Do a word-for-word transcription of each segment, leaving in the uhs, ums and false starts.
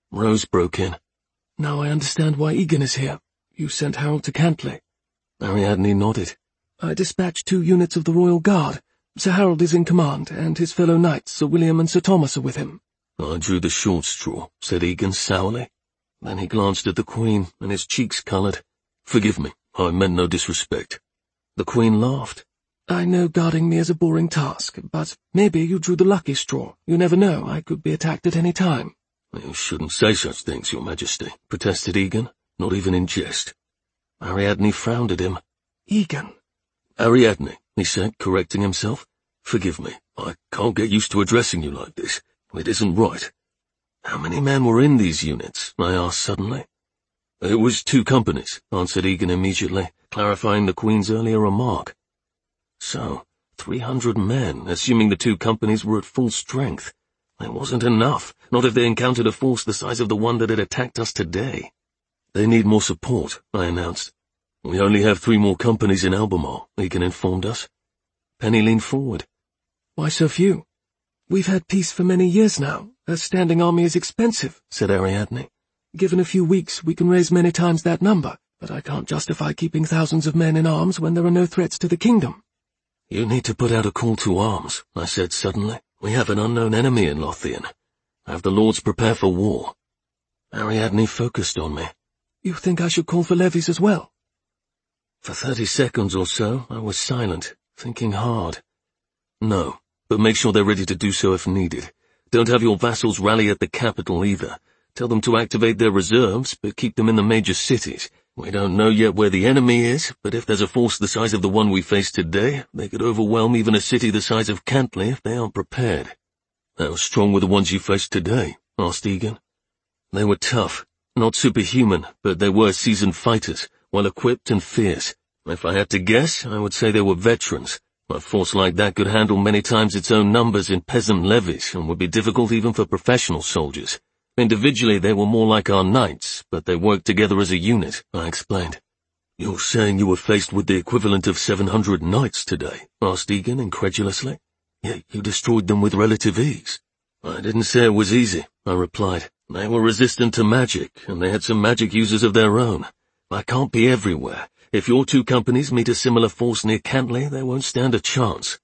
Rose broke in. Now I understand why Egan is here. You sent Harold to Cantley. Ariadne nodded. I dispatched two units of the Royal Guard. Sir Harold is in command, and his fellow knights, Sir William and Sir Thomas, are with him. I drew the short straw, said Egan sourly. Then he glanced at the Queen, and his cheeks coloured. Forgive me, I meant no disrespect. The Queen laughed. I know guarding me is a boring task, but maybe you drew the lucky straw. You never know, I could be attacked at any time. You shouldn't say such things, Your Majesty, protested Egan, not even in jest. Ariadne frowned at him. Egan. Ariadne, he said, correcting himself. Forgive me, I can't get used to addressing you like this. It isn't right. How many men were in these units? I asked suddenly. It was two companies, answered Egan immediately, clarifying the Queen's earlier remark. So, three hundred men, assuming the two companies were at full strength. It wasn't enough, not if they encountered a force the size of the one that had attacked us today. They need more support, I announced. We only have three more companies in Albemarle, Egan informed us. Penny leaned forward. Why so few? We've had peace for many years now. A standing army is expensive, said Ariadne. Given a few weeks, we can raise many times that number, but I can't justify keeping thousands of men in arms when there are no threats to the kingdom. You need to put out a call to arms, I said suddenly. We have an unknown enemy in Lothian. Have the lords prepare for war. Ariadne focused on me. You think I should call for levies as well? For thirty seconds or so, I was silent, thinking hard. No, but make sure they're ready to do so if needed. Don't have your vassals rally at the capital either. Tell them to activate their reserves, but keep them in the major cities. We don't know yet where the enemy is, but if there's a force the size of the one we face today, they could overwhelm even a city the size of Cantley if they aren't prepared. How strong were the ones you faced today? Asked Egan. They were tough, not superhuman, but they were seasoned fighters, well-equipped and fierce. If I had to guess, I would say they were veterans. A force like that could handle many times its own numbers in peasant levies and would be difficult even for professional soldiers. Individually, they were more like our knights, but they worked together as a unit, I explained. You're saying you were faced with the equivalent of seven hundred knights today? Asked Egan incredulously. Yet you destroyed them with relative ease. I didn't say it was easy, I replied. They were resistant to magic, and they had some magic users of their own. I can't be everywhere. If your two companies meet a similar force near Cantley, they won't stand a chance.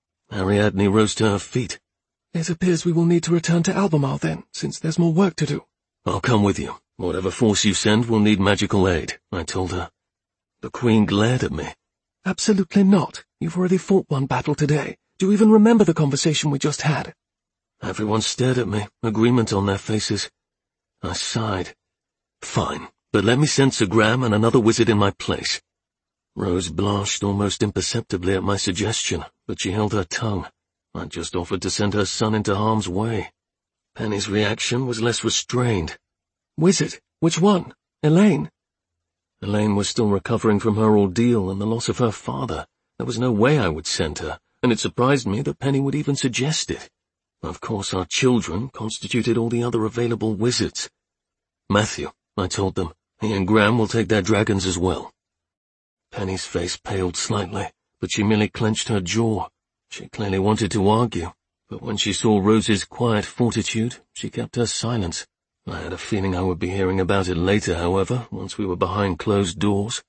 Ariadne rose to her feet. It appears we will need to return to Albemarle then, since there's more work to do. I'll come with you. Whatever force you send will need magical aid, I told her. The Queen glared at me. Absolutely not. You've already fought one battle today. Do you even remember the conversation we just had? Everyone stared at me, agreement on their faces. I sighed. Fine, but let me send Sir Graham and another wizard in my place. Rose blushed almost imperceptibly at my suggestion, but she held her tongue. I just offered to send her son into harm's way. Penny's reaction was less restrained. Wizard? Which one? Elaine? Elaine was still recovering from her ordeal and the loss of her father. There was no way I would send her, and it surprised me that Penny would even suggest it. Of course, our children constituted all the other available wizards. Matthew, I told them, he and Graham will take their dragons as well. Penny's face paled slightly, but she merely clenched her jaw. She clearly wanted to argue, but when she saw Rose's quiet fortitude, she kept her silence. I had a feeling I would be hearing about it later, however, once we were behind closed doors.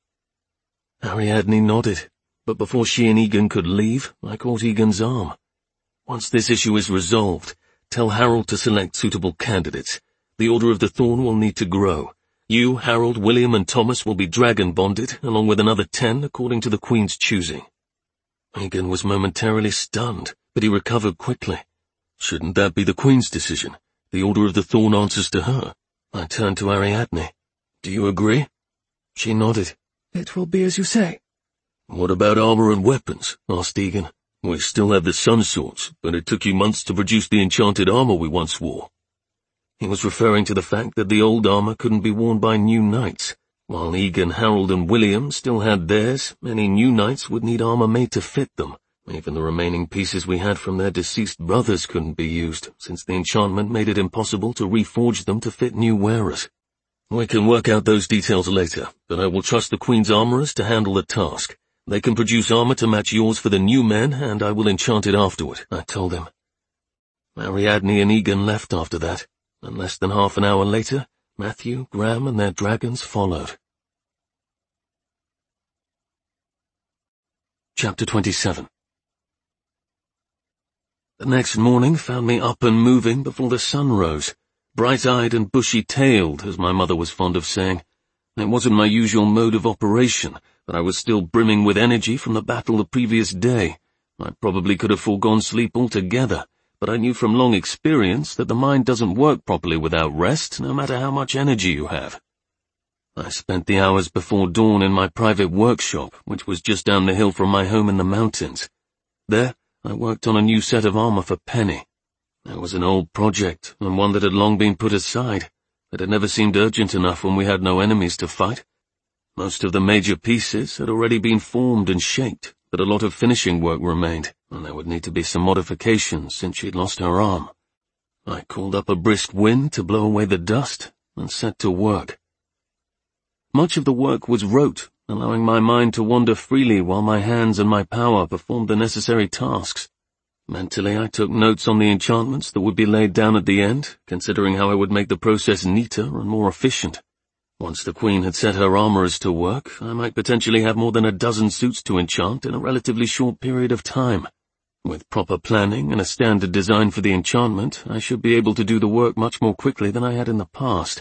Ariadne nodded, but before she and Egan could leave, I caught Egan's arm. Once this issue is resolved, tell Harold to select suitable candidates. The Order of the Thorn will need to grow. You, Harold, William, and Thomas will be dragon-bonded, along with another ten according to the Queen's choosing. Egan was momentarily stunned, but he recovered quickly. Shouldn't that be the Queen's decision? The Order of the Thorn answers to her. I turned to Ariadne. Do you agree? She nodded. It will be as you say. What about armor and weapons? Asked Egan. We still have the sun swords, but it took you months to produce the enchanted armor we once wore. He was referring to the fact that the old armor couldn't be worn by new knights. While Egan, Harold, and William still had theirs, many new knights would need armor made to fit them. Even the remaining pieces we had from their deceased brothers couldn't be used, since the enchantment made it impossible to reforge them to fit new wearers. We can work out those details later, but I will trust the Queen's armorers to handle the task. They can produce armor to match yours for the new men, and I will enchant it afterward, I told him. Ariadne and Egan left after that. and less than half an hour later, Matthew, Graham, and their dragons followed. Chapter twenty-seven. The next morning found me up and moving before the sun rose, bright-eyed and bushy-tailed, as my mother was fond of saying. It wasn't my usual mode of operation, but I was still brimming with energy from the battle the previous day. I probably could have foregone sleep altogether, but I knew from long experience that the mind doesn't work properly without rest, no matter how much energy you have. I spent the hours before dawn in my private workshop, which was just down the hill from my home in the mountains. There, I worked on a new set of armor for Penny. It was an old project, and one that had long been put aside. It had never seemed urgent enough when we had no enemies to fight. Most of the major pieces had already been formed and shaped, but a lot of finishing work remained, and there would need to be some modifications since she'd lost her arm. I called up a brisk wind to blow away the dust, and set to work. Much of the work was rote, allowing my mind to wander freely while my hands and my power performed the necessary tasks. Mentally, I took notes on the enchantments that would be laid down at the end, considering how I would make the process neater and more efficient. Once the Queen had set her armorers to work, I might potentially have more than a dozen suits to enchant in a relatively short period of time. With proper planning and a standard design for the enchantment, I should be able to do the work much more quickly than I had in the past.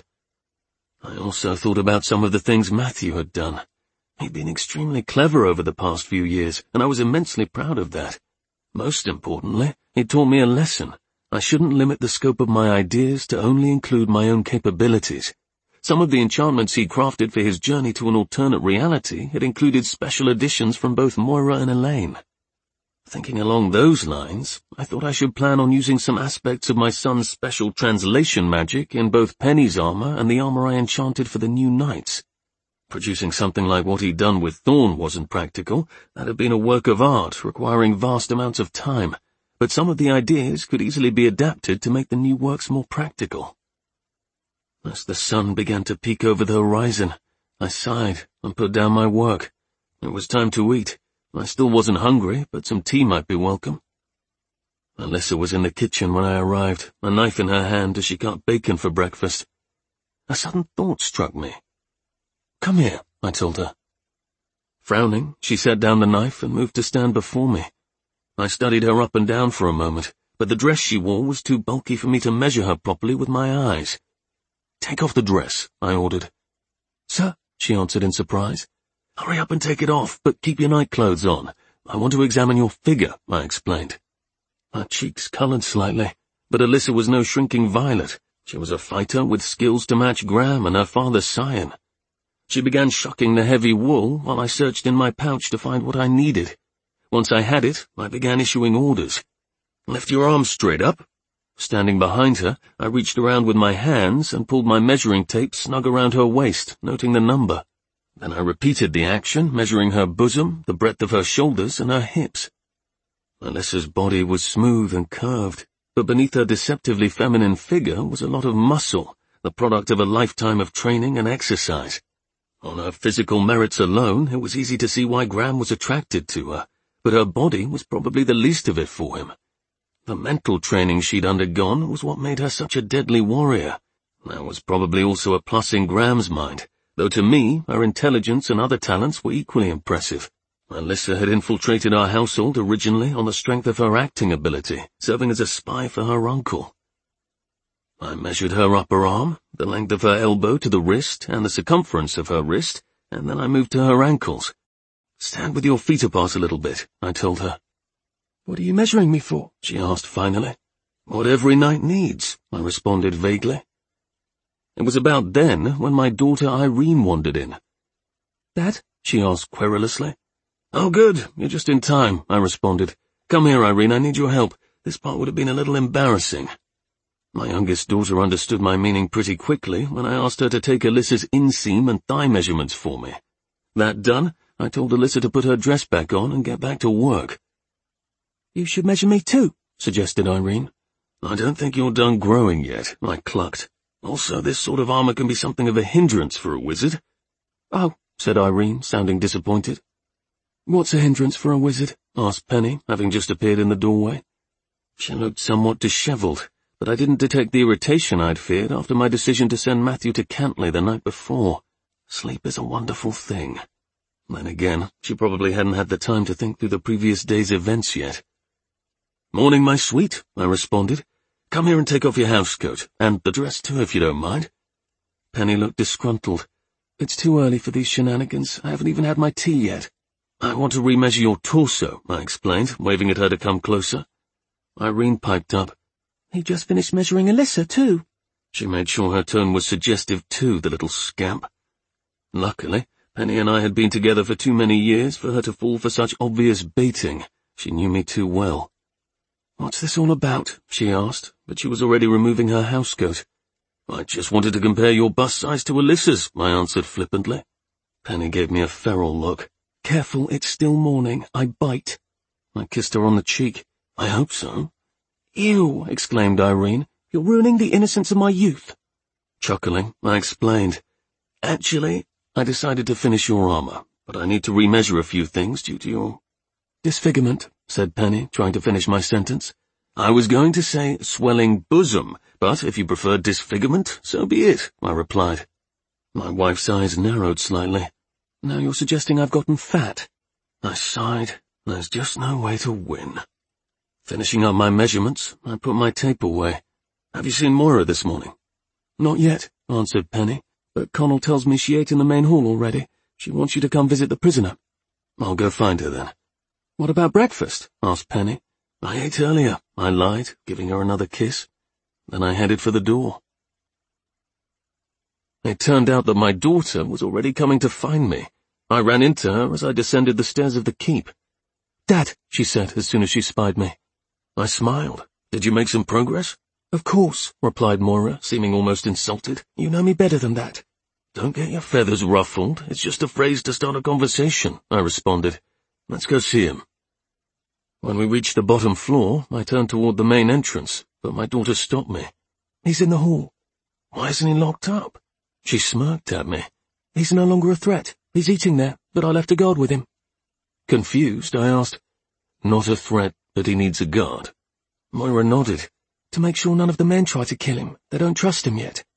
I also thought about some of the things Matthew had done. He'd been extremely clever over the past few years, and I was immensely proud of that. Most importantly, it taught me a lesson. I shouldn't limit the scope of my ideas to only include my own capabilities. Some of the enchantments he'd crafted for his journey to an alternate reality had included special additions from both Moira and Elaine. Thinking along those lines, I thought I should plan on using some aspects of my son's special translation magic in both Penny's armor and the armor I enchanted for the new knights. Producing something like what he'd done with Thorn wasn't practical. That had been a work of art requiring vast amounts of time, but some of the ideas could easily be adapted to make the new works more practical. As the sun began to peek over the horizon, I sighed and put down my work. It was time to eat. I still wasn't hungry, but some tea might be welcome. Alyssa was in the kitchen when I arrived, a knife in her hand as she cut bacon for breakfast. A sudden thought struck me. "Come here," I told her. Frowning, she set down the knife and moved to stand before me. I studied her up and down for a moment, but the dress she wore was too bulky for me to measure her properly with my eyes. "Take off the dress," I ordered. "Sir," she answered in surprise. "Hurry up and take it off, but keep your nightclothes on. I want to examine your figure," I explained. Her cheeks coloured slightly, but Alyssa was no shrinking violet. She was a fighter with skills to match Graham and her father's scion. She began shucking the heavy wool while I searched in my pouch to find what I needed. Once I had it, I began issuing orders. "Lift your arms straight up." Standing behind her, I reached around with my hands and pulled my measuring tape snug around her waist, noting the number. Then I repeated the action, measuring her bosom, the breadth of her shoulders, and her hips. Alyssa's body was smooth and curved, but beneath her deceptively feminine figure was a lot of muscle, the product of a lifetime of training and exercise. On her physical merits alone, it was easy to see why Graham was attracted to her, but her body was probably the least of it for him. The mental training she'd undergone was what made her such a deadly warrior. That was probably also a plus in Graham's mind, though to me, her intelligence and other talents were equally impressive. Alyssa had infiltrated our household originally on the strength of her acting ability, serving as a spy for her uncle. I measured her upper arm, the length of her elbow to the wrist, and the circumference of her wrist, and then I moved to her ankles. "Stand with your feet apart a little bit," I told her. "What are you measuring me for?" she asked finally. "What every knight needs," I responded vaguely. It was about then when my daughter Irene wandered in. "Dad?" she asked querulously. "Oh, good, you're just in time," I responded. "Come here, Irene, I need your help. This part would have been a little embarrassing." My youngest daughter understood my meaning pretty quickly when I asked her to take Alyssa's inseam and thigh measurements for me. That done, I told Alyssa to put her dress back on and get back to work. "You should measure me too," suggested Irene. "I don't think you're done growing yet," I clucked. "Also, this sort of armor can be something of a hindrance for a wizard." "Oh," said Irene, sounding disappointed. "What's a hindrance for a wizard?" asked Penny, having just appeared in the doorway. She looked somewhat dishevelled, but I didn't detect the irritation I'd feared after my decision to send Matthew to Cantley the night before. Sleep is a wonderful thing. Then again, she probably hadn't had the time to think through the previous day's events yet. "Morning, my sweet," I responded. "Come here and take off your housecoat, and the dress too, if you don't mind." Penny looked disgruntled. "It's too early for these shenanigans. I haven't even had my tea yet." "I want to remeasure your torso," I explained, waving at her to come closer. Irene piped up. "He just finished measuring Alyssa, too." She made sure her tone was suggestive too, the little scamp. Luckily, Penny and I had been together for too many years for her to fall for such obvious baiting. She knew me too well. "What's this all about?" she asked, but she was already removing her housecoat. "I just wanted to compare your bust size to Alyssa's," I answered flippantly. Penny gave me a feral look. "Careful, it's still morning. I bite." I kissed her on the cheek. "I hope so." "Ew," exclaimed Irene. "You're ruining the innocence of my youth." Chuckling, I explained. "Actually, I decided to finish your armor, but I need to remeasure a few things due to your—" "Disfigurement," said Penny, trying to finish my sentence. "I was going to say swelling bosom, but if you prefer disfigurement, so be it," I replied. My wife's eyes narrowed slightly. "Now you're suggesting I've gotten fat?" I sighed. There's just no way to win. Finishing up my measurements, I put my tape away. "Have you seen Moira this morning?" "Not yet," answered Penny, "but Connell tells me she ate in the main hall already. She wants you to come visit the prisoner." "I'll go find her then." "What about breakfast?" asked Penny. "I ate earlier," I lied, giving her another kiss. Then I headed for the door. It turned out that my daughter was already coming to find me. I ran into her as I descended the stairs of the keep. "Dad," she said as soon as she spied me. I smiled. "Did you make some progress?" "Of course," replied Moira, seeming almost insulted. "You know me better than that." "Don't get your feathers ruffled. It's just a phrase to start a conversation," I responded. "Let's go see him." When we reached the bottom floor, I turned toward the main entrance, but my daughter stopped me. "He's in the hall." "Why isn't he locked up?" She smirked at me. "He's no longer a threat. He's eating there, but I left a guard with him." Confused, I asked, "Not a threat, but he needs a guard?" Moira nodded. "To make sure none of the men try to kill him. They don't trust him yet."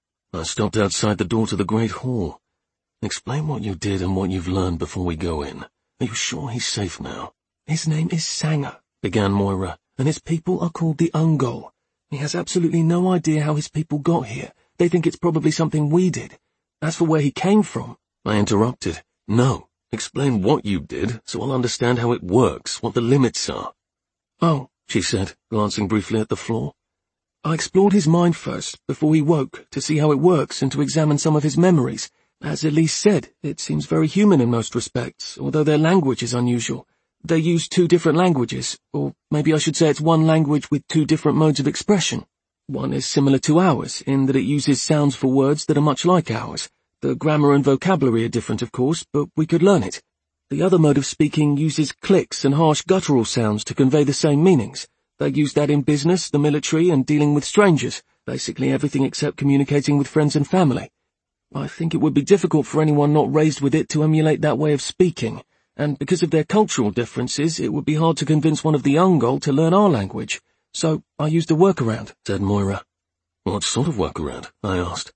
I stopped outside the door to the Great Hall. "Explain what you did and what you've learned before we go in. Are you sure he's safe now?" "His name is Sanger," began Moira, "and his people are called the Ungol. He has absolutely no idea how his people got here. They think it's probably something we did. As for where he came from—" I interrupted. "No, explain what you did, so I'll understand how it works, what the limits are." "Oh," she said, glancing briefly at the floor. "I explored his mind first, before he woke, to see how it works and to examine some of his memories. As Elise said, it seems very human in most respects, although their language is unusual. They use two different languages, or maybe I should say it's one language with two different modes of expression. One is similar to ours, in that it uses sounds for words that are much like ours. The grammar and vocabulary are different, of course, but we could learn it. The other mode of speaking uses clicks and harsh guttural sounds to convey the same meanings. They use that in business, the military, and dealing with strangers, basically everything except communicating with friends and family. I think it would be difficult for anyone not raised with it to emulate that way of speaking, and because of their cultural differences, it would be hard to convince one of the Ungol to learn our language. So I used a workaround," said Moira. "What sort of workaround?" I asked.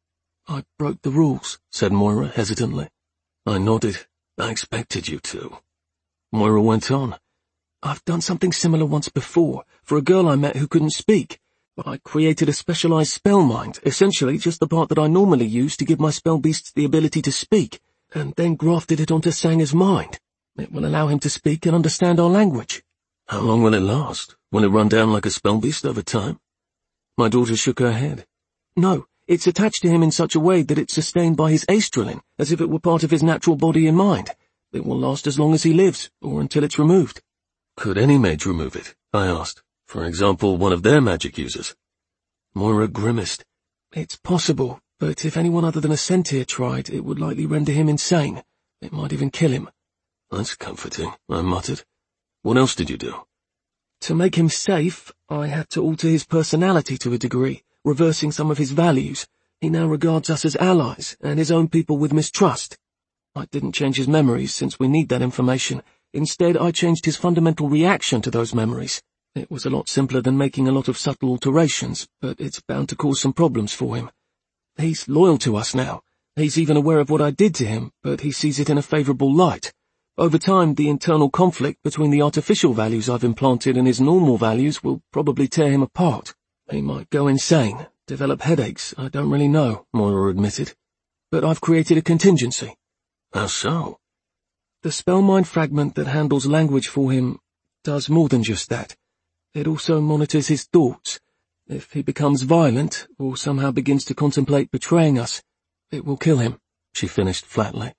"I broke the rules," said Moira hesitantly. I nodded. I expected you to. Moira went on. "I've done something similar once before, for a girl I met who couldn't speak. I created a specialized spell mind, essentially just the part that I normally use to give my spell beasts the ability to speak, and then grafted it onto Sanger's mind. It will allow him to speak and understand our language." "How long will it last? Will it run down like a spell beast over time?" My daughter shook her head. "No, it's attached to him in such a way that it's sustained by his astralin, as if it were part of his natural body and mind. It will last as long as he lives, or until it's removed." "Could any mage remove it?" I asked. "For example, one of their magic users?" Moira grimaced. "It's possible, but if anyone other than a centaur tried, it would likely render him insane. It might even kill him." "That's comforting," I muttered. "What else did you do?" "To make him safe, I had to alter his personality to a degree, reversing some of his values. He now regards us as allies, and his own people with mistrust. I didn't change his memories, since we need that information. Instead, I changed his fundamental reaction to those memories." It was a lot simpler than making a lot of subtle alterations, but it's bound to cause some problems for him. He's loyal to us now. He's even aware of what I did to him, but he sees it in a favourable light. Over time, the internal conflict between the artificial values I've implanted and his normal values will probably tear him apart. He might go insane, develop headaches, I don't really know, Moira admitted. But I've created a contingency. How so? The spellmind fragment that handles language for him does more than just that. It also monitors his thoughts. If he becomes violent, or somehow begins to contemplate betraying us, it will kill him, she finished flatly.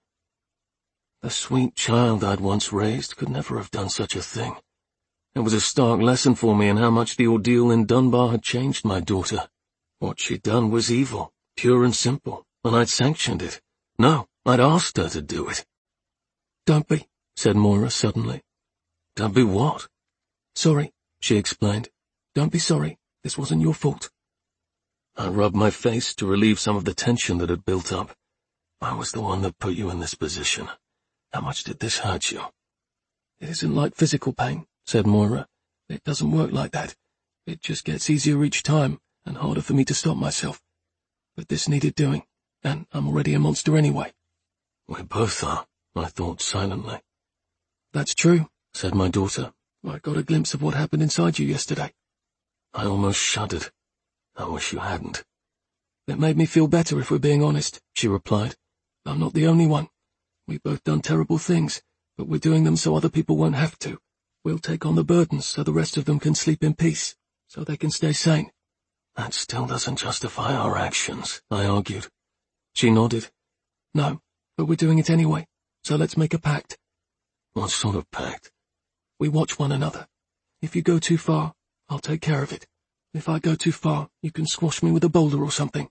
The sweet child I'd once raised could never have done such a thing. It was a stark lesson for me in how much the ordeal in Dunbar had changed my daughter. What she'd done was evil, pure and simple, and I'd sanctioned it. No, I'd asked her to do it. Don't be, said Moira suddenly. Don't be what? Sorry, she explained. Don't be sorry. This wasn't your fault. I rubbed my face to relieve some of the tension that had built up. I was the one that put you in this position. How much did this hurt you? It isn't like physical pain, said Moira. It doesn't work like that. It just gets easier each time, and harder for me to stop myself. But this needed doing, and I'm already a monster anyway. We both are, I thought silently. That's true, said my daughter. I got a glimpse of what happened inside you yesterday. I almost shuddered. I wish you hadn't. It made me feel better, if we're being honest, she replied. I'm not the only one. We've both done terrible things, but we're doing them so other people won't have to. We'll take on the burdens so the rest of them can sleep in peace, so they can stay sane. That still doesn't justify our actions, I argued. She nodded. No, but we're doing it anyway, so let's make a pact. What sort of pact? We watch one another. If you go too far, I'll take care of it. If I go too far, you can squash me with a boulder or something.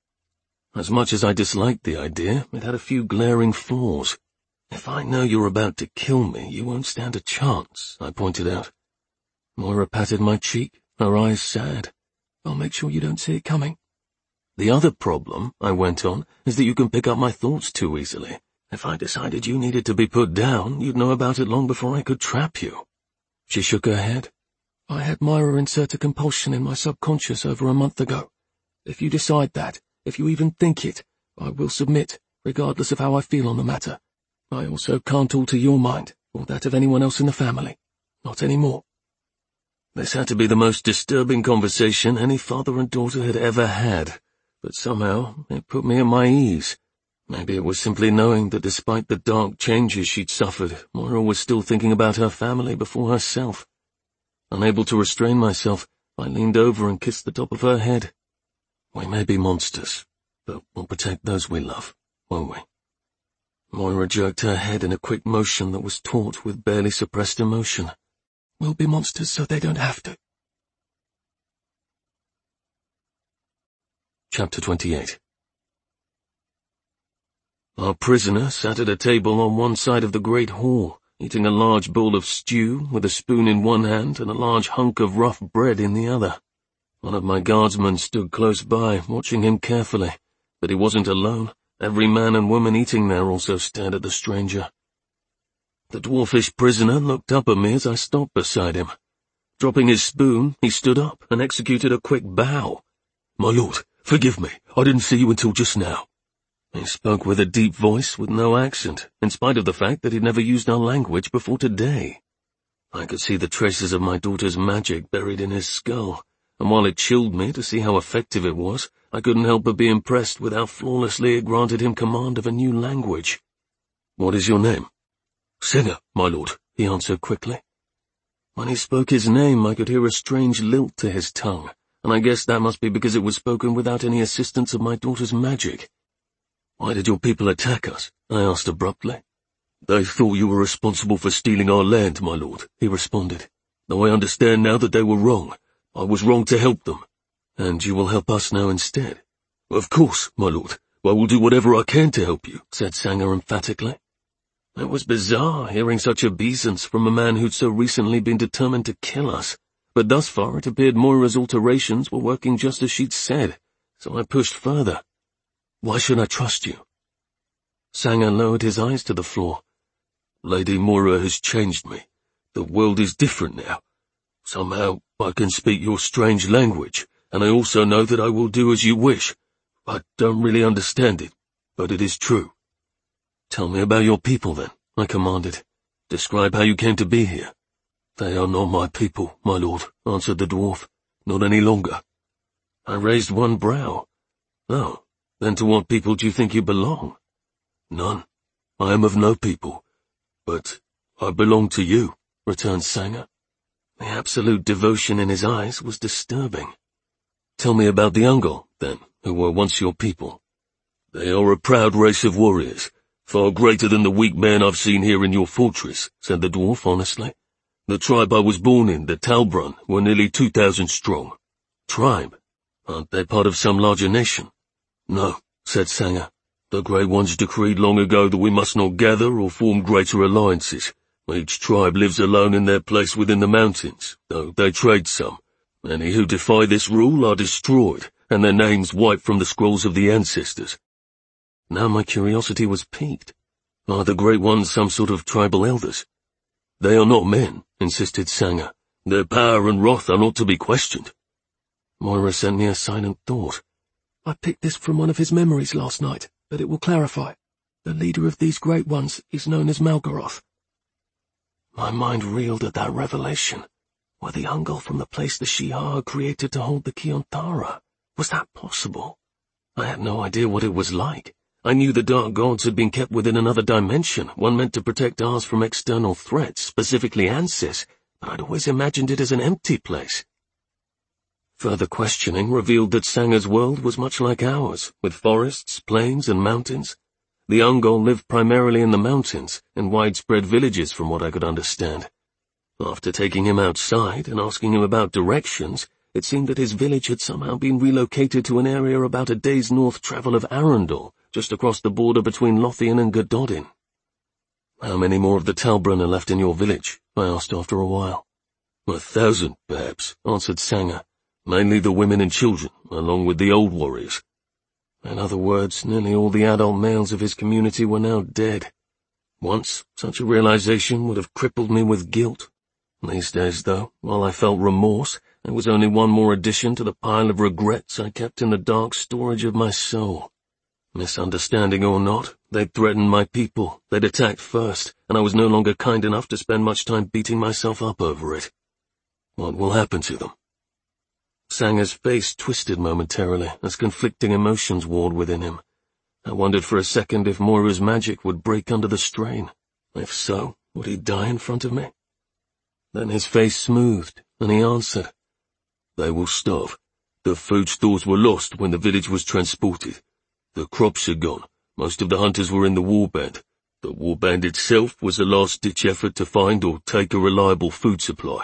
As much as I disliked the idea, it had a few glaring flaws. If I know you're about to kill me, you won't stand a chance, I pointed out. Moira patted my cheek, her eyes sad. I'll make sure you don't see it coming. The other problem, I went on, is that you can pick up my thoughts too easily. If I decided you needed to be put down, you'd know about it long before I could trap you. She shook her head. I had Moira insert a compulsion in my subconscious over a month ago. If you decide that, if you even think it, I will submit, regardless of how I feel on the matter. I also can't alter your mind, or that of anyone else in the family. Not anymore. This had to be the most disturbing conversation any father and daughter had ever had, but somehow it put me at my ease. Maybe it was simply knowing that despite the dark changes she'd suffered, Moira was still thinking about her family before herself. Unable to restrain myself, I leaned over and kissed the top of her head. We may be monsters, but we'll protect those we love, won't we? Moira jerked her head in a quick motion that was taut with barely suppressed emotion. We'll be monsters so they don't have to. Chapter twenty-eight. Our prisoner sat at a table on one side of the great hall, eating a large bowl of stew with a spoon in one hand and a large hunk of rough bread in the other. One of my guardsmen stood close by, watching him carefully, but he wasn't alone. Every man and woman eating there also stared at the stranger. The dwarfish prisoner looked up at me as I stopped beside him. Dropping his spoon, he stood up and executed a quick bow. "My lord, forgive me, I didn't see you until just now." He spoke with a deep voice with no accent, in spite of the fact that he'd never used our language before today. I could see the traces of my daughter's magic buried in his skull, and while it chilled me to see how effective it was, I couldn't help but be impressed with how flawlessly it granted him command of a new language. "What is your name?" "Singer, my lord," he answered quickly. When he spoke his name, I could hear a strange lilt to his tongue, and I guessed that must be because it was spoken without any assistance of my daughter's magic. "Why did your people attack us?" I asked abruptly. "They thought you were responsible for stealing our land, my lord," he responded. "Though I understand now that they were wrong. I was wrong to help them." "And you will help us now instead?" "Of course, my lord. I will do whatever I can to help you," said Sanger emphatically. It was bizarre hearing such obeisance from a man who'd so recently been determined to kill us, but thus far it appeared Moira's alterations were working just as she'd said, so I pushed further. "Why should I trust you?" Sanger lowered his eyes to the floor. "Lady Moira has changed me. The world is different now. Somehow I can speak your strange language, and I also know that I will do as you wish. I don't really understand it, but it is true. Tell me about your people then, I commanded. Describe how you came to be here. They are not my people, my lord, answered the dwarf. Not any longer. I raised one brow. Oh, then to what people do you think you belong? None. I am of no people. But I belong to you, returned Sanger. The absolute devotion in his eyes was disturbing. Tell me about the Ungol, then, who were once your people. They are a proud race of warriors, far greater than the weak men I've seen here in your fortress, said the dwarf honestly. The tribe I was born in, the Talbrun, were nearly two thousand strong. Tribe? Aren't they part of some larger nation? No, said Sanger. The Grey Ones decreed long ago that we must not gather or form greater alliances. Each tribe lives alone in their place within the mountains, though they trade some. Any who defy this rule are destroyed, and their names wiped from the scrolls of the ancestors. Now my curiosity was piqued. Are the Great Ones some sort of tribal elders? They are not men, insisted Sanger. Their power and wrath are not to be questioned. Moira sent me a silent thought. I picked this from one of his memories last night, but it will clarify. The leader of these Great Ones is known as Malgoroth. My mind reeled at that revelation. Were the Ungol from the place the Shihar created to hold the Kionthara? Was that possible? I had no idea what it was like. I knew the Dark Gods had been kept within another dimension, one meant to protect ours from external threats, specifically Ansys, but I'd always imagined it as an empty place. Further questioning revealed that Sanger's world was much like ours, with forests, plains, and mountains. The Ungol lived primarily in the mountains, in widespread villages from what I could understand. After taking him outside and asking him about directions, it seemed that his village had somehow been relocated to an area about a day's north travel of Arundel, just across the border between Lothian and Gododin. How many more of the Talbrun are left in your village? I asked after a while. A thousand, perhaps, answered Sanger. Mainly the women and children, along with the old warriors. In other words, nearly all the adult males of his community were now dead. Once, such a realization would have crippled me with guilt. These days, though, while I felt remorse, it was only one more addition to the pile of regrets I kept in the dark storage of my soul. Misunderstanding or not, they'd threatened my people, they'd attacked first, and I was no longer kind enough to spend much time beating myself up over it. What will happen to them? Sanger's face twisted momentarily as conflicting emotions warred within him. I wondered for a second if Moira's magic would break under the strain. If so, would he die in front of me? Then his face smoothed, and he answered. They will starve. The food stores were lost when the village was transported. The crops are gone. Most of the hunters were in the warband. The warband itself was a last-ditch effort to find or take a reliable food supply.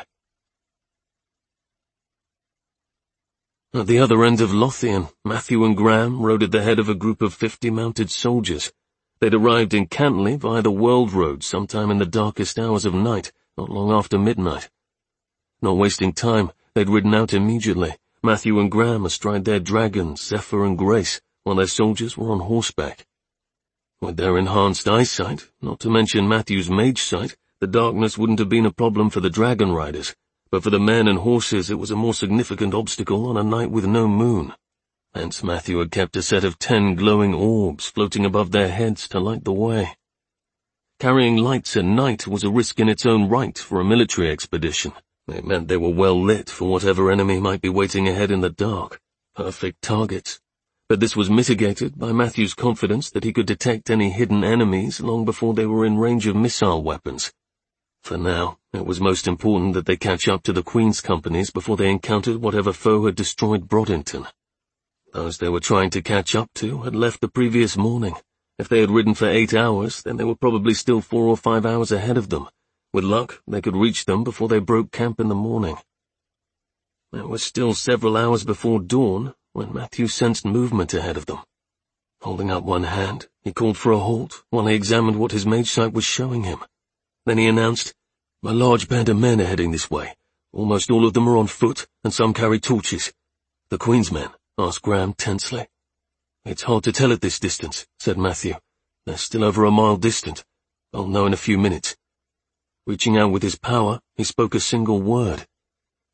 At the other end of Lothian, Matthew and Graham rode at the head of a group of fifty mounted soldiers. They'd arrived in Cantley via the World Road sometime in the darkest hours of night, not long after midnight. Not wasting time, they'd ridden out immediately, Matthew and Graham astride their dragons, Zephyr and Grace, while their soldiers were on horseback. With their enhanced eyesight, not to mention Matthew's mage sight, the darkness wouldn't have been a problem for the dragon riders. But for the men and horses it was a more significant obstacle on a night with no moon. Hence Matthew had kept a set of ten glowing orbs floating above their heads to light the way. Carrying lights at night was a risk in its own right for a military expedition. It meant they were well lit for whatever enemy might be waiting ahead in the dark. Perfect targets. But this was mitigated by Matthew's confidence that he could detect any hidden enemies long before they were in range of missile weapons. For now, it was most important that they catch up to the Queen's companies before they encountered whatever foe had destroyed Broddington. Those they were trying to catch up to had left the previous morning. If they had ridden for eight hours, then they were probably still four or five hours ahead of them. With luck, they could reach them before they broke camp in the morning. It was still several hours before dawn when Matthew sensed movement ahead of them. Holding up one hand, he called for a halt while he examined what his mage sight was showing him. Then he announced, A large band of men are heading this way. Almost all of them are on foot, and some carry torches. The Queen's men? Asked Graham tensely. It's hard to tell at this distance, said Matthew. They're still over a mile distant. I'll know in a few minutes. Reaching out with his power, he spoke a single word.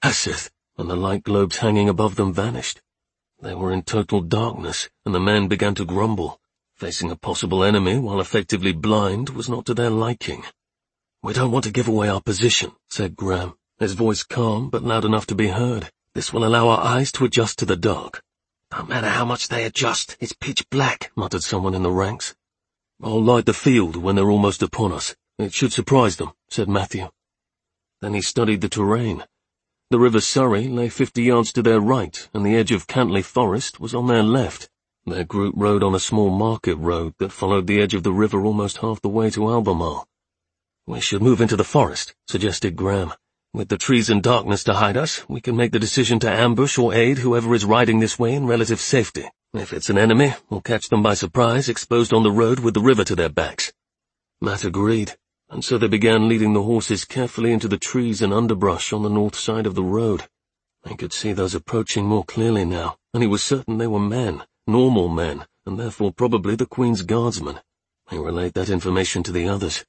Haseth, and the light globes hanging above them vanished. They were in total darkness, and the men began to grumble. Facing a possible enemy while effectively blind was not to their liking. "We don't want to give away our position," said Graham, his voice calm but loud enough to be heard. "This will allow our eyes to adjust to the dark." "No matter how much they adjust, it's pitch black," muttered someone in the ranks. "I'll light the field when they're almost upon us. It should surprise them," said Matthew. Then he studied the terrain. The River Surrey lay fifty yards to their right, and the edge of Cantley Forest was on their left. Their group rode on a small market road that followed the edge of the river almost half the way to Albemarle. "We should move into the forest," suggested Graham. "With the trees and darkness to hide us, we can make the decision to ambush or aid whoever is riding this way in relative safety. If it's an enemy, we'll catch them by surprise, exposed on the road with the river to their backs." Matt agreed, and so they began leading the horses carefully into the trees and underbrush on the north side of the road. He could see those approaching more clearly now, and he was certain they were men, normal men, and therefore probably the Queen's guardsmen. He relayed that information to the others.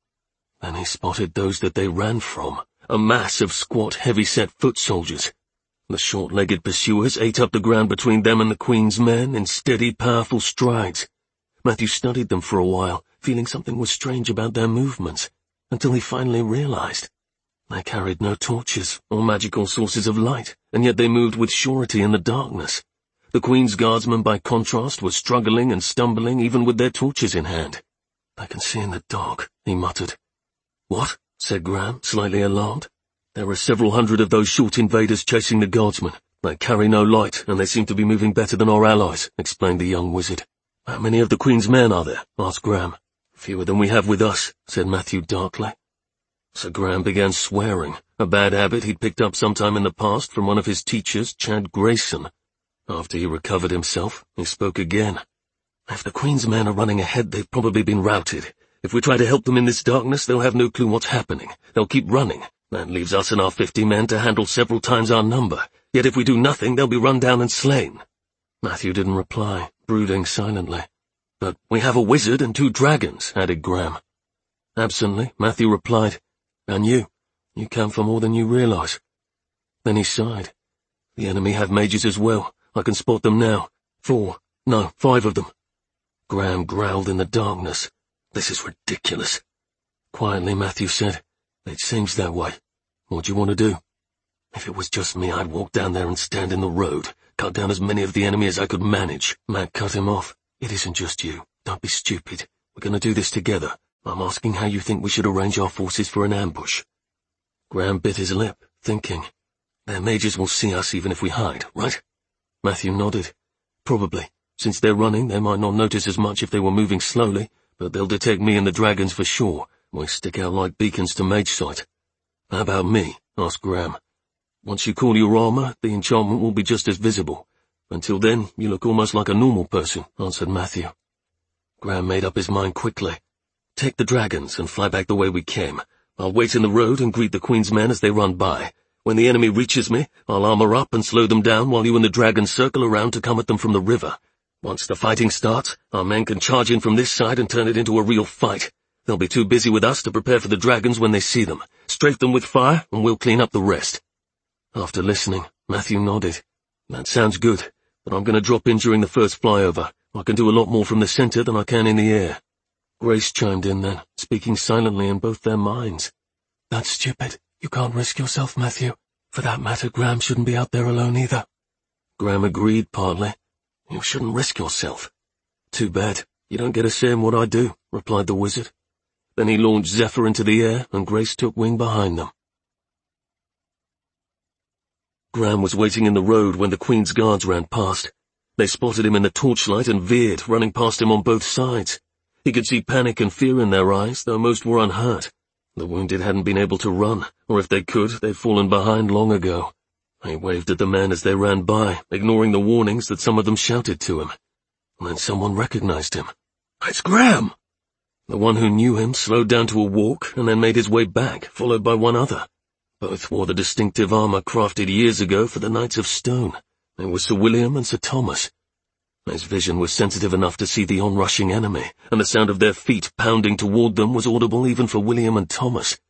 Then he spotted those that they ran from, a mass of squat, heavy-set foot soldiers. The short-legged pursuers ate up the ground between them and the Queen's men in steady, powerful strides. Matthew studied them for a while, feeling something was strange about their movements, until he finally realized. They carried no torches or magical sources of light, and yet they moved with surety in the darkness. The Queen's guardsmen, by contrast, were struggling and stumbling even with their torches in hand. "I can see in the dark," he muttered. "What?" said Graham, slightly alarmed. "There are several hundred of those short invaders chasing the guardsmen. They carry no light, and they seem to be moving better than our allies," explained the young wizard. "How many of the Queen's men are there?" asked Graham. "Fewer than we have with us," said Matthew darkly. Sir Graham began swearing, a bad habit he'd picked up sometime in the past from one of his teachers, Chad Grayson. After he recovered himself, he spoke again. "If the Queen's men are running ahead, they've probably been routed. If we try to help them in this darkness, they'll have no clue what's happening. They'll keep running. That leaves us and our fifty men to handle several times our number. Yet if we do nothing, they'll be run down and slain." Matthew didn't reply, brooding silently. "But we have a wizard and two dragons," added Graham. Absently, Matthew replied, "And you? You count for more than you realize." Then he sighed. "The enemy have mages as well. I can spot them now. Four, no, five of them." Graham growled in the darkness. "This is ridiculous." Quietly, Matthew said, "It seems that way. What do you want to do?" "If it was just me, I'd walk down there and stand in the road, cut down as many of the enemy as I could manage." Matt cut him off. "It isn't just you. Don't be stupid. We're going to do this together. I'm asking how you think we should arrange our forces for an ambush." Graham bit his lip, thinking. "Their mages will see us even if we hide, right?" Matthew nodded. "Probably. Since they're running, they might not notice as much if they were moving slowly, but they'll detect me and the dragons for sure. We stick out like beacons to mage sight." "How about me?" asked Graham. "Once you call your armor, the enchantment will be just as visible. Until then, you look almost like a normal person," answered Matthew. Graham made up his mind quickly. "Take the dragons and fly back the way we came. I'll wait in the road and greet the Queen's men as they run by. When the enemy reaches me, I'll armor up and slow them down while you and the dragons circle around to come at them from the river. Once the fighting starts, our men can charge in from this side and turn it into a real fight. They'll be too busy with us to prepare for the dragons when they see them. Strafe them with fire, and we'll clean up the rest." After listening, Matthew nodded. "That sounds good, but I'm going to drop in during the first flyover. I can do a lot more from the center than I can in the air." Grace chimed in then, speaking silently in both their minds. "That's stupid. You can't risk yourself, Matthew. For that matter, Graham shouldn't be out there alone either." Graham agreed partly. "You shouldn't risk yourself." "Too bad. You don't get a say in what I do," replied the wizard. Then he launched Zephyr into the air, and Grace took wing behind them. Graham was waiting in the road when the Queen's guards ran past. They spotted him in the torchlight and veered, running past him on both sides. He could see panic and fear in their eyes, though most were unhurt. The wounded hadn't been able to run, or if they could, they'd fallen behind long ago. He waved at the men as they ran by, ignoring the warnings that some of them shouted to him. And then someone recognized him. "It's Graham!" The one who knew him slowed down to a walk and then made his way back, followed by one other. Both wore the distinctive armor crafted years ago for the Knights of Stone. It was Sir William and Sir Thomas. His vision was sensitive enough to see the onrushing enemy, and the sound of their feet pounding toward them was audible even for William and Thomas.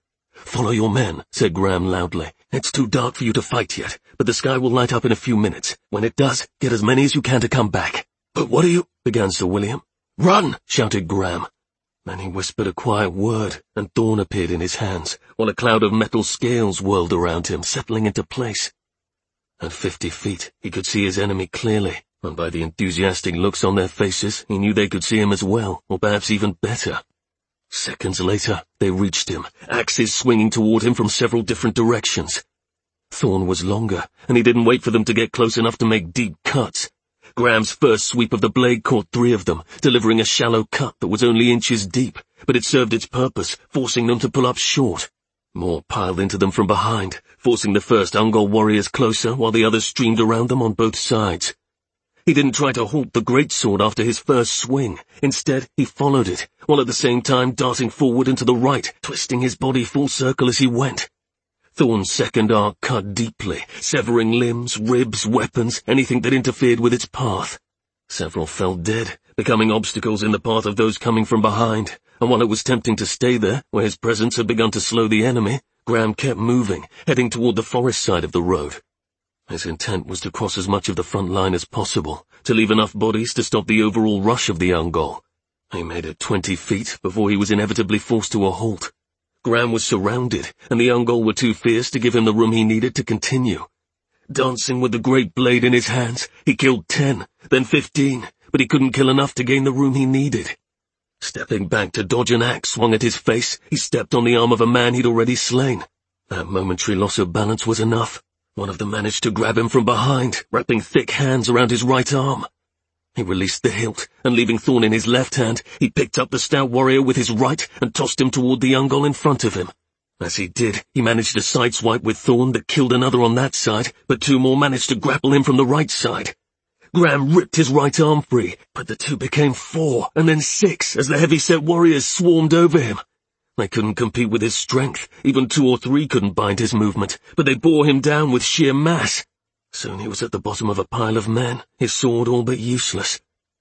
Follow your men, said Graham loudly. It's too dark for you to fight yet, but the sky will light up in a few minutes. When it does, get as many as you can to come back. But what are you, began Sir William. Run, shouted Graham. Then he whispered a quiet word, and Thorn appeared in his hands, while a cloud of metal scales whirled around him, settling into place. At fifty feet, he could see his enemy clearly, and by the enthusiastic looks on their faces, he knew they could see him as well, or perhaps even better. Seconds later, they reached him, axes swinging toward him from several different directions. Thorn was longer, and he didn't wait for them to get close enough to make deep cuts. Graham's first sweep of the blade caught three of them, delivering a shallow cut that was only inches deep, but it served its purpose, forcing them to pull up short. More piled into them from behind, forcing the first Ungol warriors closer while the others streamed around them on both sides. He didn't try to halt the greatsword after his first swing. Instead, he followed it, while at the same time darting forward and to the right, twisting his body full circle as he went. Thorn's second arc cut deeply, severing limbs, ribs, weapons, anything that interfered with its path. Several fell dead, becoming obstacles in the path of those coming from behind, and while it was tempting to stay there, where his presence had begun to slow the enemy, Graham kept moving, heading toward the forest side of the road. His intent was to cross as much of the front line as possible, to leave enough bodies to stop the overall rush of the Ungol. He made it twenty feet before he was inevitably forced to a halt. Graham was surrounded, and the Ungol were too fierce to give him the room he needed to continue. Dancing with the great blade in his hands, he killed ten, then fifteen, but he couldn't kill enough to gain the room he needed. Stepping back to dodge an axe swung at his face, he stepped on the arm of a man he'd already slain. That momentary loss of balance was enough. One of them managed to grab him from behind, wrapping thick hands around his right arm. He released the hilt, and leaving Thorn in his left hand, he picked up the stout warrior with his right and tossed him toward the Ungol in front of him. As he did, he managed a sideswipe with Thorn that killed another on that side, but two more managed to grapple him from the right side. Graham ripped his right arm free, but the two became four, and then six, as the heavy-set warriors swarmed over him. They couldn't compete with his strength, even two or three couldn't bind his movement, but they bore him down with sheer mass. Soon he was at the bottom of a pile of men, his sword all but useless.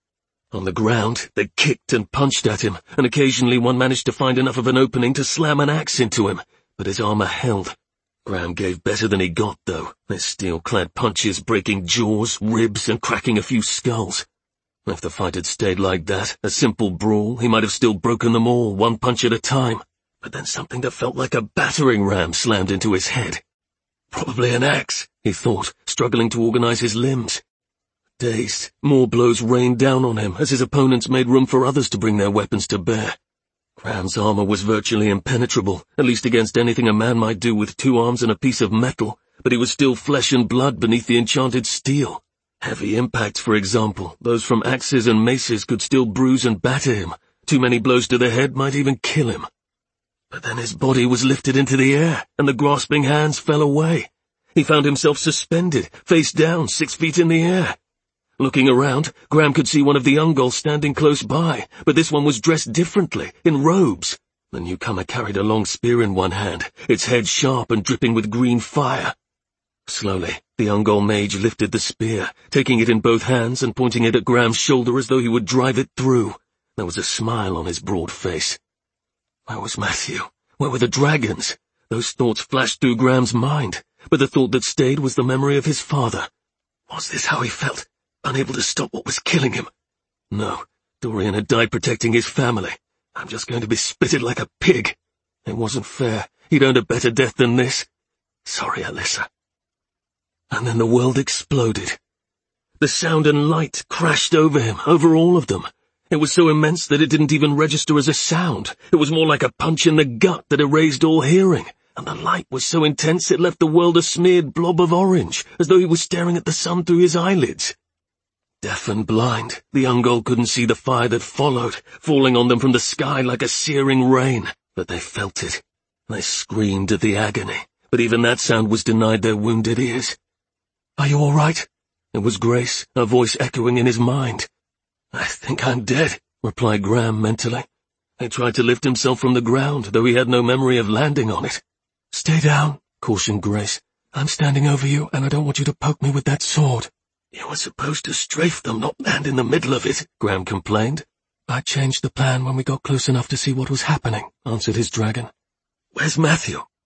On the ground, they kicked and punched at him, and occasionally one managed to find enough of an opening to slam an axe into him, but his armor held. Graham gave better than he got, though, his steel-clad punches breaking jaws, ribs, and cracking a few skulls. If the fight had stayed like that, a simple brawl, he might have still broken them all, one punch at a time. But then something that felt like a battering ram slammed into his head. Probably an axe, he thought, struggling to organize his limbs. Dazed, more blows rained down on him as his opponents made room for others to bring their weapons to bear. Graham's armor was virtually impenetrable, at least against anything a man might do with two arms and a piece of metal, but he was still flesh and blood beneath the enchanted steel. Heavy impacts, for example, those from axes and maces could still bruise and batter him. Too many blows to the head might even kill him. But then his body was lifted into the air, and the grasping hands fell away. He found himself suspended, face down, six feet in the air. Looking around, Graham could see one of the Ungol standing close by, but this one was dressed differently, in robes. The newcomer carried a long spear in one hand, its head sharp and dripping with green fire. Slowly, the Ungol mage lifted the spear, taking it in both hands and pointing it at Graham's shoulder as though he would drive it through. There was a smile on his broad face. Where was Matthew? Where were the dragons? Those thoughts flashed through Graham's mind, but the thought that stayed was the memory of his father. Was this how he felt, unable to stop what was killing him? No, Dorian had died protecting his family. I'm just going to be spitted like a pig. It wasn't fair. He'd earned a better death than this. Sorry, Alyssa. And then the world exploded. The sound and light crashed over him, over all of them. It was so immense that it didn't even register as a sound. It was more like a punch in the gut that erased all hearing. And the light was so intense it left the world a smeared blob of orange, as though he was staring at the sun through his eyelids. Deaf and blind, the Ungol couldn't see the fire that followed, falling on them from the sky like a searing rain. But they felt it. They screamed at the agony, but even that sound was denied their wounded ears. "Are you all right?" It was Grace, her voice echoing in his mind. "I think I'm dead," replied Graham mentally. He tried to lift himself from the ground, though he had no memory of landing on it. "Stay down," cautioned Grace. "I'm standing over you, and I don't want you to poke me with that sword." "You were supposed to strafe them, not land in the middle of it," Graham complained. "I changed the plan when we got close enough to see what was happening," answered his dragon. "Where's Matthew?"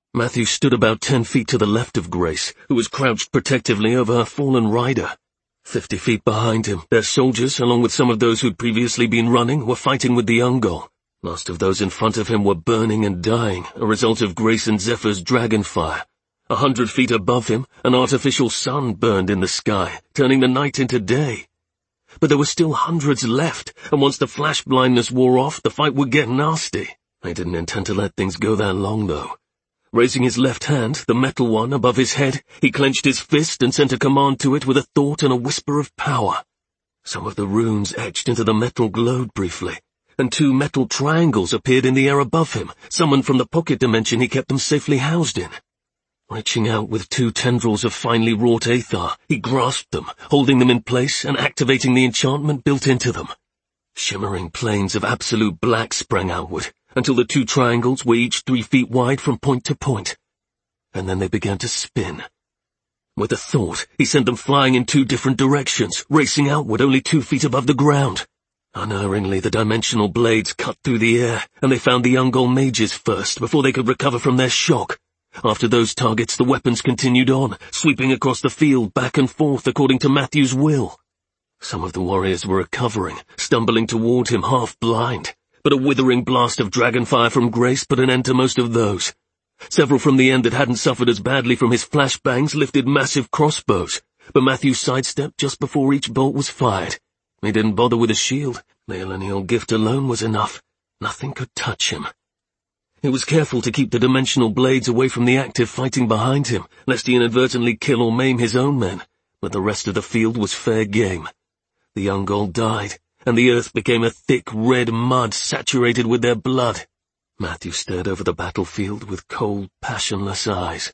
Matthew stood about ten feet to the left of Grace, who was crouched protectively over her fallen rider. Fifty feet behind him, their soldiers, along with some of those who'd previously been running, were fighting with the Ungol. Most of those in front of him were burning and dying, a result of Grace and Zephyr's dragon fire. A hundred feet above him, an artificial sun burned in the sky, turning the night into day. But there were still hundreds left, and once the flash blindness wore off, the fight would get nasty. They didn't intend to let things go that long, though. Raising his left hand, the metal one, above his head, he clenched his fist and sent a command to it with a thought and a whisper of power. Some of the runes etched into the metal glowed briefly, and two metal triangles appeared in the air above him, summoned from the pocket dimension he kept them safely housed in. Reaching out with two tendrils of finely wrought aether, he grasped them, holding them in place and activating the enchantment built into them. Shimmering planes of absolute black sprang outward, until the two triangles were each three feet wide from point to point. And then they began to spin. With a thought, he sent them flying in two different directions, racing outward only two feet above the ground. Unerringly, the dimensional blades cut through the air, and they found the Ungol mages first before they could recover from their shock. After those targets, the weapons continued on, sweeping across the field back and forth according to Matthew's will. Some of the warriors were recovering, stumbling toward him half-blind, but a withering blast of dragonfire from Grace put an end to most of those. Several from the end that hadn't suffered as badly from his flashbangs lifted massive crossbows, but Matthew sidestepped just before each bolt was fired. He didn't bother with a shield. The Elenial gift alone was enough. Nothing could touch him. He was careful to keep the dimensional blades away from the active fighting behind him, lest he inadvertently kill or maim his own men, but the rest of the field was fair game. The Ungol died, and the earth became a thick red mud saturated with their blood. Matthew stared over the battlefield with cold, passionless eyes.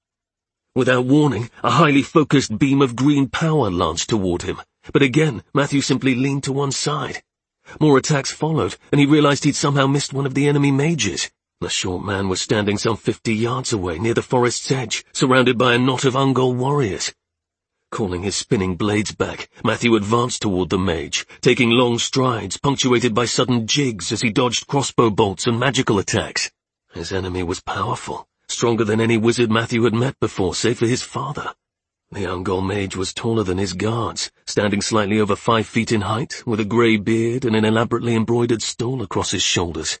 Without warning, a highly focused beam of green power launched toward him, but again, Matthew simply leaned to one side. More attacks followed, and he realized he'd somehow missed one of the enemy mages. The short man was standing some fifty yards away near the forest's edge, surrounded by a knot of Ungol warriors. Calling his spinning blades back, Matthew advanced toward the mage, taking long strides punctuated by sudden jigs as he dodged crossbow bolts and magical attacks. His enemy was powerful, stronger than any wizard Matthew had met before, save for his father. The Ungol mage was taller than his guards, standing slightly over five feet in height, with a grey beard and an elaborately embroidered stole across his shoulders.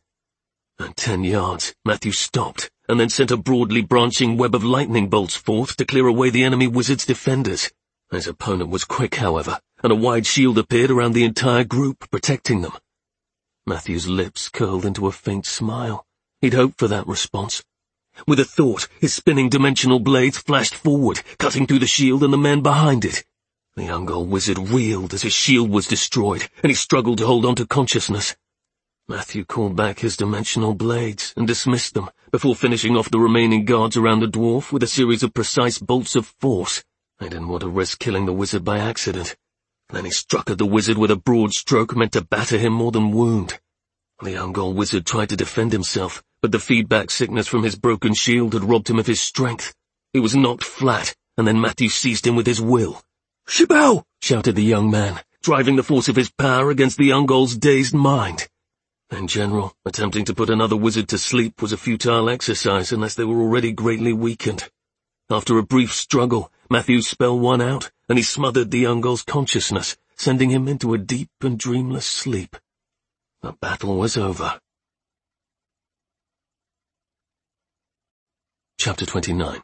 At ten yards, Matthew stopped, and then sent a broadly branching web of lightning bolts forth to clear away the enemy wizard's defenders. His opponent was quick, however, and a wide shield appeared around the entire group, protecting them. Matthew's lips curled into a faint smile. He'd hoped for that response. With a thought, his spinning dimensional blades flashed forward, cutting through the shield and the men behind it. The Ungol wizard reeled as his shield was destroyed, and he struggled to hold on to consciousness. Matthew called back his dimensional blades and dismissed them, before finishing off the remaining guards around the dwarf with a series of precise bolts of force. He didn't want to risk killing the wizard by accident. Then he struck at the wizard with a broad stroke meant to batter him more than wound. The Ungol wizard tried to defend himself, but the feedback sickness from his broken shield had robbed him of his strength. He was knocked flat, and then Matthew seized him with his will. "Shibao!" shouted the young man, driving the force of his power against the Ungol's dazed mind. In general, attempting to put another wizard to sleep was a futile exercise unless they were already greatly weakened. After a brief struggle, Matthew's spell won out, and he smothered the Ungol's consciousness, sending him into a deep and dreamless sleep. The battle was over. Chapter twenty-nine.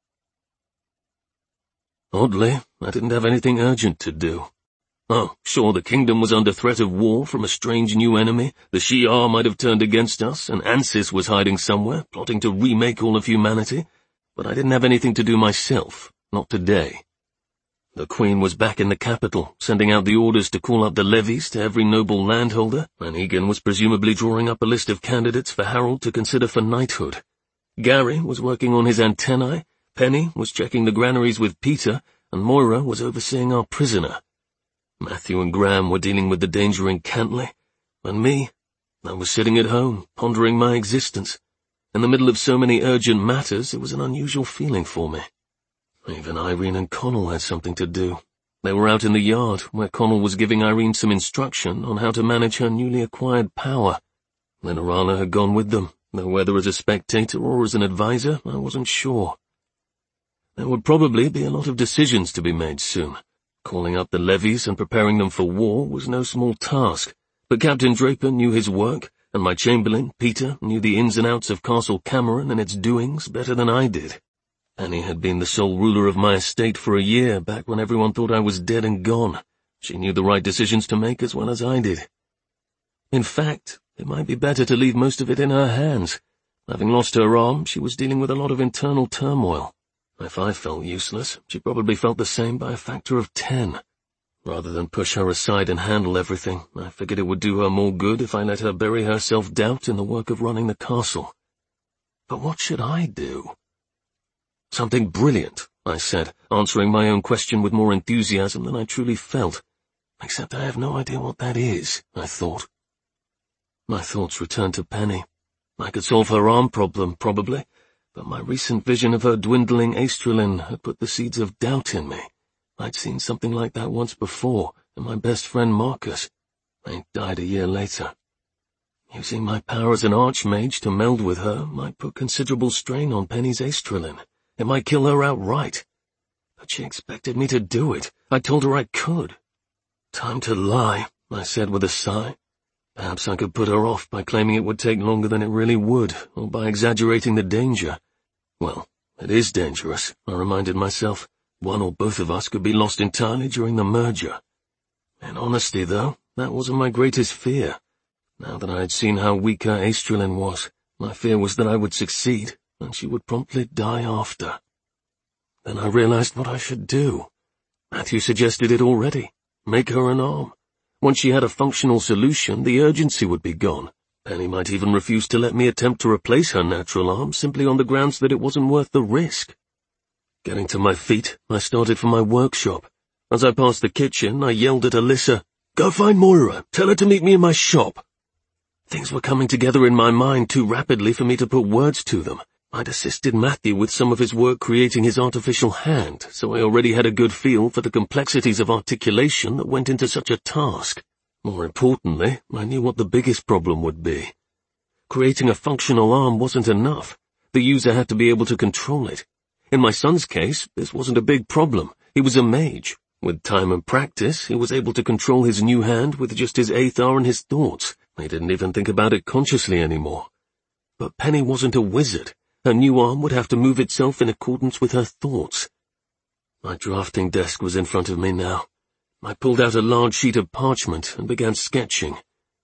Oddly, I didn't have anything urgent to do. Oh, sure, the kingdom was under threat of war from a strange new enemy, the Shi'ar might have turned against us, and Ansys was hiding somewhere, plotting to remake all of humanity, but I didn't have anything to do myself, not today. The Queen was back in the capital, sending out the orders to call up the levies to every noble landholder, and Egan was presumably drawing up a list of candidates for Harold to consider for knighthood. Gary was working on his antennae, Penny was checking the granaries with Peter, and Moira was overseeing our prisoner. Matthew and Graham were dealing with the danger in Cantley, and me, I was sitting at home, pondering my existence. In the middle of so many urgent matters, it was an unusual feeling for me. Even Irene and Connell had something to do. They were out in the yard, where Connell was giving Irene some instruction on how to manage her newly acquired power. Then Arana had gone with them, though whether as a spectator or as an advisor, I wasn't sure. There would probably be a lot of decisions to be made soon. Calling up the levies and preparing them for war was no small task, but Captain Draper knew his work, and my Chamberlain, Peter, knew the ins and outs of Castle Cameron and its doings better than I did. Penny had been the sole ruler of my estate for a year, back when everyone thought I was dead and gone. She knew the right decisions to make as well as I did. In fact, it might be better to leave most of it in her hands. Having lost her arm, she was dealing with a lot of internal turmoil. If I felt useless, she probably felt the same by a factor of ten. Rather than push her aside and handle everything, I figured it would do her more good if I let her bury her self-doubt in the work of running the castle. But what should I do? Something brilliant, I said, answering my own question with more enthusiasm than I truly felt. Except I have no idea what that is, I thought. My thoughts returned to Penny. I could solve her arm problem, probably, but my recent vision of her dwindling aestrelin had put the seeds of doubt in me. I'd seen something like that once before, in my best friend Marcus. He died a year later. Using my power as an archmage to meld with her might put considerable strain on Penny's aestrelin. It might kill her outright. But she expected me to do it. I told her I could. Time to lie, I said with a sigh. Perhaps I could put her off by claiming it would take longer than it really would, or by exaggerating the danger. Well, it is dangerous, I reminded myself. One or both of us could be lost entirely during the merger. In honesty, though, that wasn't my greatest fear. Now that I had seen how weak her aestrelin was, my fear was that I would succeed, and she would promptly die after. Then I realized what I should do. Matthew suggested it already. Make her an arm. Once she had a functional solution, the urgency would be gone. Penny might even refuse to let me attempt to replace her natural arm simply on the grounds that it wasn't worth the risk. Getting to my feet, I started for my workshop. As I passed the kitchen, I yelled at Alyssa, "Go find Moira. Tell her to meet me in my shop." Things were coming together in my mind too rapidly for me to put words to them. I'd assisted Matthew with some of his work creating his artificial hand, so I already had a good feel for the complexities of articulation that went into such a task. More importantly, I knew what the biggest problem would be. Creating a functional arm wasn't enough. The user had to be able to control it. In my son's case, this wasn't a big problem. He was a mage. With time and practice, he was able to control his new hand with just his Aethar and his thoughts. He didn't even think about it consciously anymore. But Penny wasn't a wizard. Her new arm would have to move itself in accordance with her thoughts. My drafting desk was in front of me now. I pulled out a large sheet of parchment and began sketching.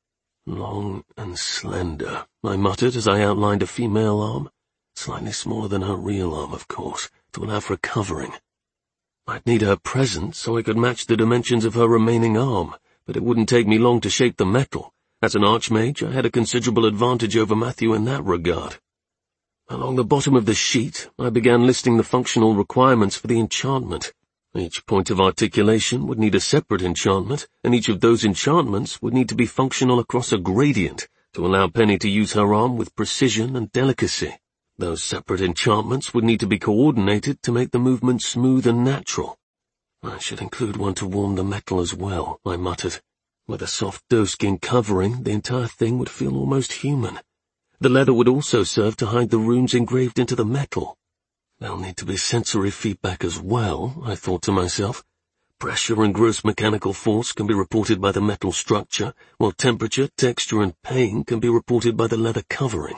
Long and slender, I muttered as I outlined a female arm, slightly smaller than her real arm, of course, to allow for covering. I'd need her present so I could match the dimensions of her remaining arm, but it wouldn't take me long to shape the metal. As an archmage, I had a considerable advantage over Matthew in that regard. Along the bottom of the sheet, I began listing the functional requirements for the enchantment. Each point of articulation would need a separate enchantment, and each of those enchantments would need to be functional across a gradient to allow Penny to use her arm with precision and delicacy. Those separate enchantments would need to be coordinated to make the movement smooth and natural. I should include one to warm the metal as well, I muttered. With a soft doeskin covering, the entire thing would feel almost human. The leather would also serve to hide the runes engraved into the metal. There'll need to be sensory feedback as well, I thought to myself. Pressure and gross mechanical force can be reported by the metal structure, while temperature, texture, and pain can be reported by the leather covering.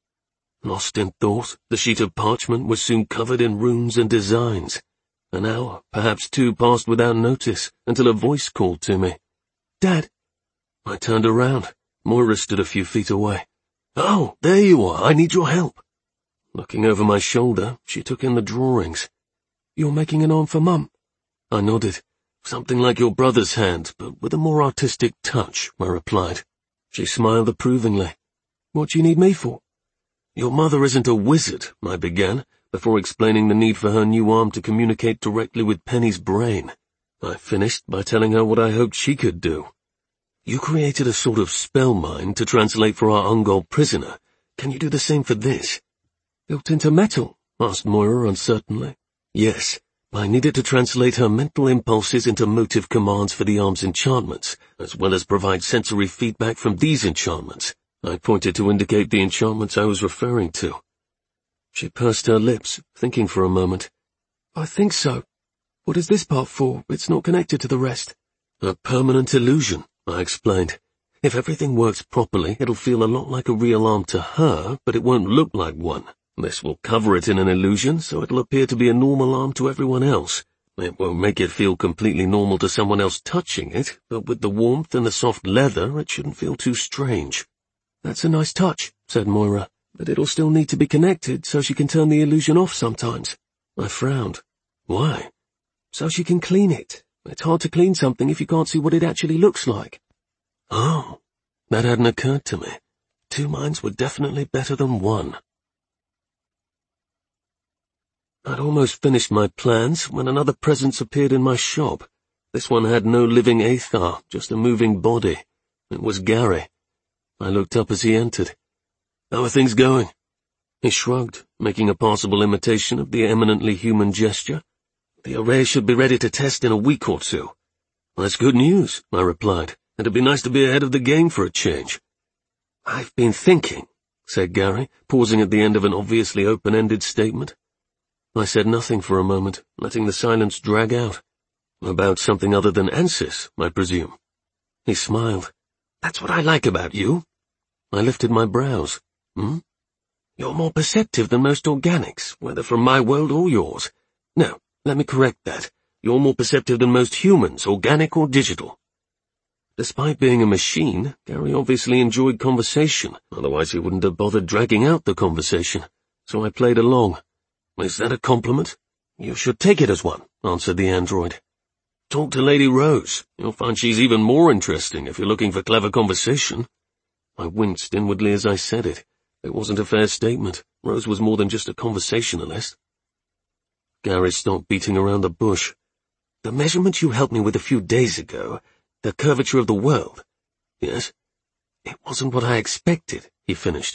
Lost in thought, the sheet of parchment was soon covered in runes and designs. An hour, perhaps two, passed without notice, until a voice called to me. "Dad." I turned around. Moira stood a few feet away. "Oh, there you are. I need your help." Looking over my shoulder, she took in the drawings. "You're making an arm for Mum?" I nodded. "Something like your brother's hand, but with a more artistic touch," I replied. She smiled approvingly. "What do you need me for?" "Your mother isn't a wizard," I began, before explaining the need for her new arm to communicate directly with Penny's brain. I finished by telling her what I hoped she could do. "You created a sort of spell mind to translate for our Ungol prisoner. Can you do the same for this?" "Built into metal?" asked Moira uncertainly. "Yes. I needed to translate her mental impulses into motive commands for the arm's enchantments, as well as provide sensory feedback from these enchantments. I pointed to indicate the enchantments I was referring to. She pursed her lips, thinking for a moment. I think so. What is this part for? It's not connected to the rest. A permanent illusion, I explained. If everything works properly, it'll feel a lot like a real arm to her, but it won't look like one. This will cover it in an illusion, so it'll appear to be a normal arm to everyone else. It won't make it feel completely normal to someone else touching it, but with the warmth and the soft leather, it shouldn't feel too strange. That's a nice touch, said Moira, but it'll still need to be connected so she can turn the illusion off sometimes. I frowned. Why? So she can clean it. It's hard to clean something if you can't see what it actually looks like. Oh, that hadn't occurred to me. Two minds were definitely better than one. I'd almost finished my plans when another presence appeared in my shop. This one had no living Aethar, just a moving body. It was Gary. I looked up as he entered. How are things going? He shrugged, making a passable imitation of the eminently human gesture. The array should be ready to test in a week or two. That's good news, I replied. It'd be nice to be ahead of the game for a change. I've been thinking, said Gary, pausing at the end of an obviously open-ended statement. I said nothing for a moment, letting the silence drag out. About something other than Ansys, I presume. He smiled. That's what I like about you. I lifted my brows. Hmm? You're more perceptive than most organics, whether from my world or yours. No, let me correct that. You're more perceptive than most humans, organic or digital. Despite being a machine, Gary obviously enjoyed conversation, otherwise he wouldn't have bothered dragging out the conversation. So I played along. Is that a compliment? You should take it as one, answered the android. Talk to Lady Rose. You'll find she's even more interesting if you're looking for clever conversation. I winced inwardly as I said it. It wasn't a fair statement. Rose was more than just a conversationalist. Gary stopped beating around the bush. The measurement you helped me with a few days ago, the curvature of the world. Yes? It wasn't what I expected, he finished.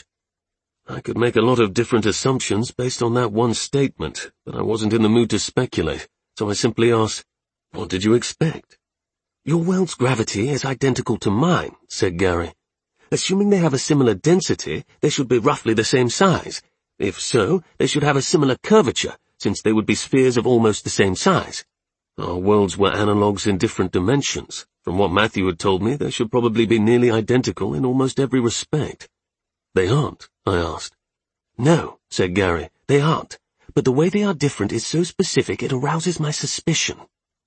I could make a lot of different assumptions based on that one statement, but I wasn't in the mood to speculate, so I simply asked, what did you expect? Your world's gravity is identical to mine, said Gary. Assuming they have a similar density, they should be roughly the same size. If so, they should have a similar curvature, since they would be spheres of almost the same size. Our worlds were analogues in different dimensions. From what Matthew had told me, they should probably be nearly identical in almost every respect. They aren't, I asked. No, said Gary, they aren't. But the way they are different is so specific it arouses my suspicion.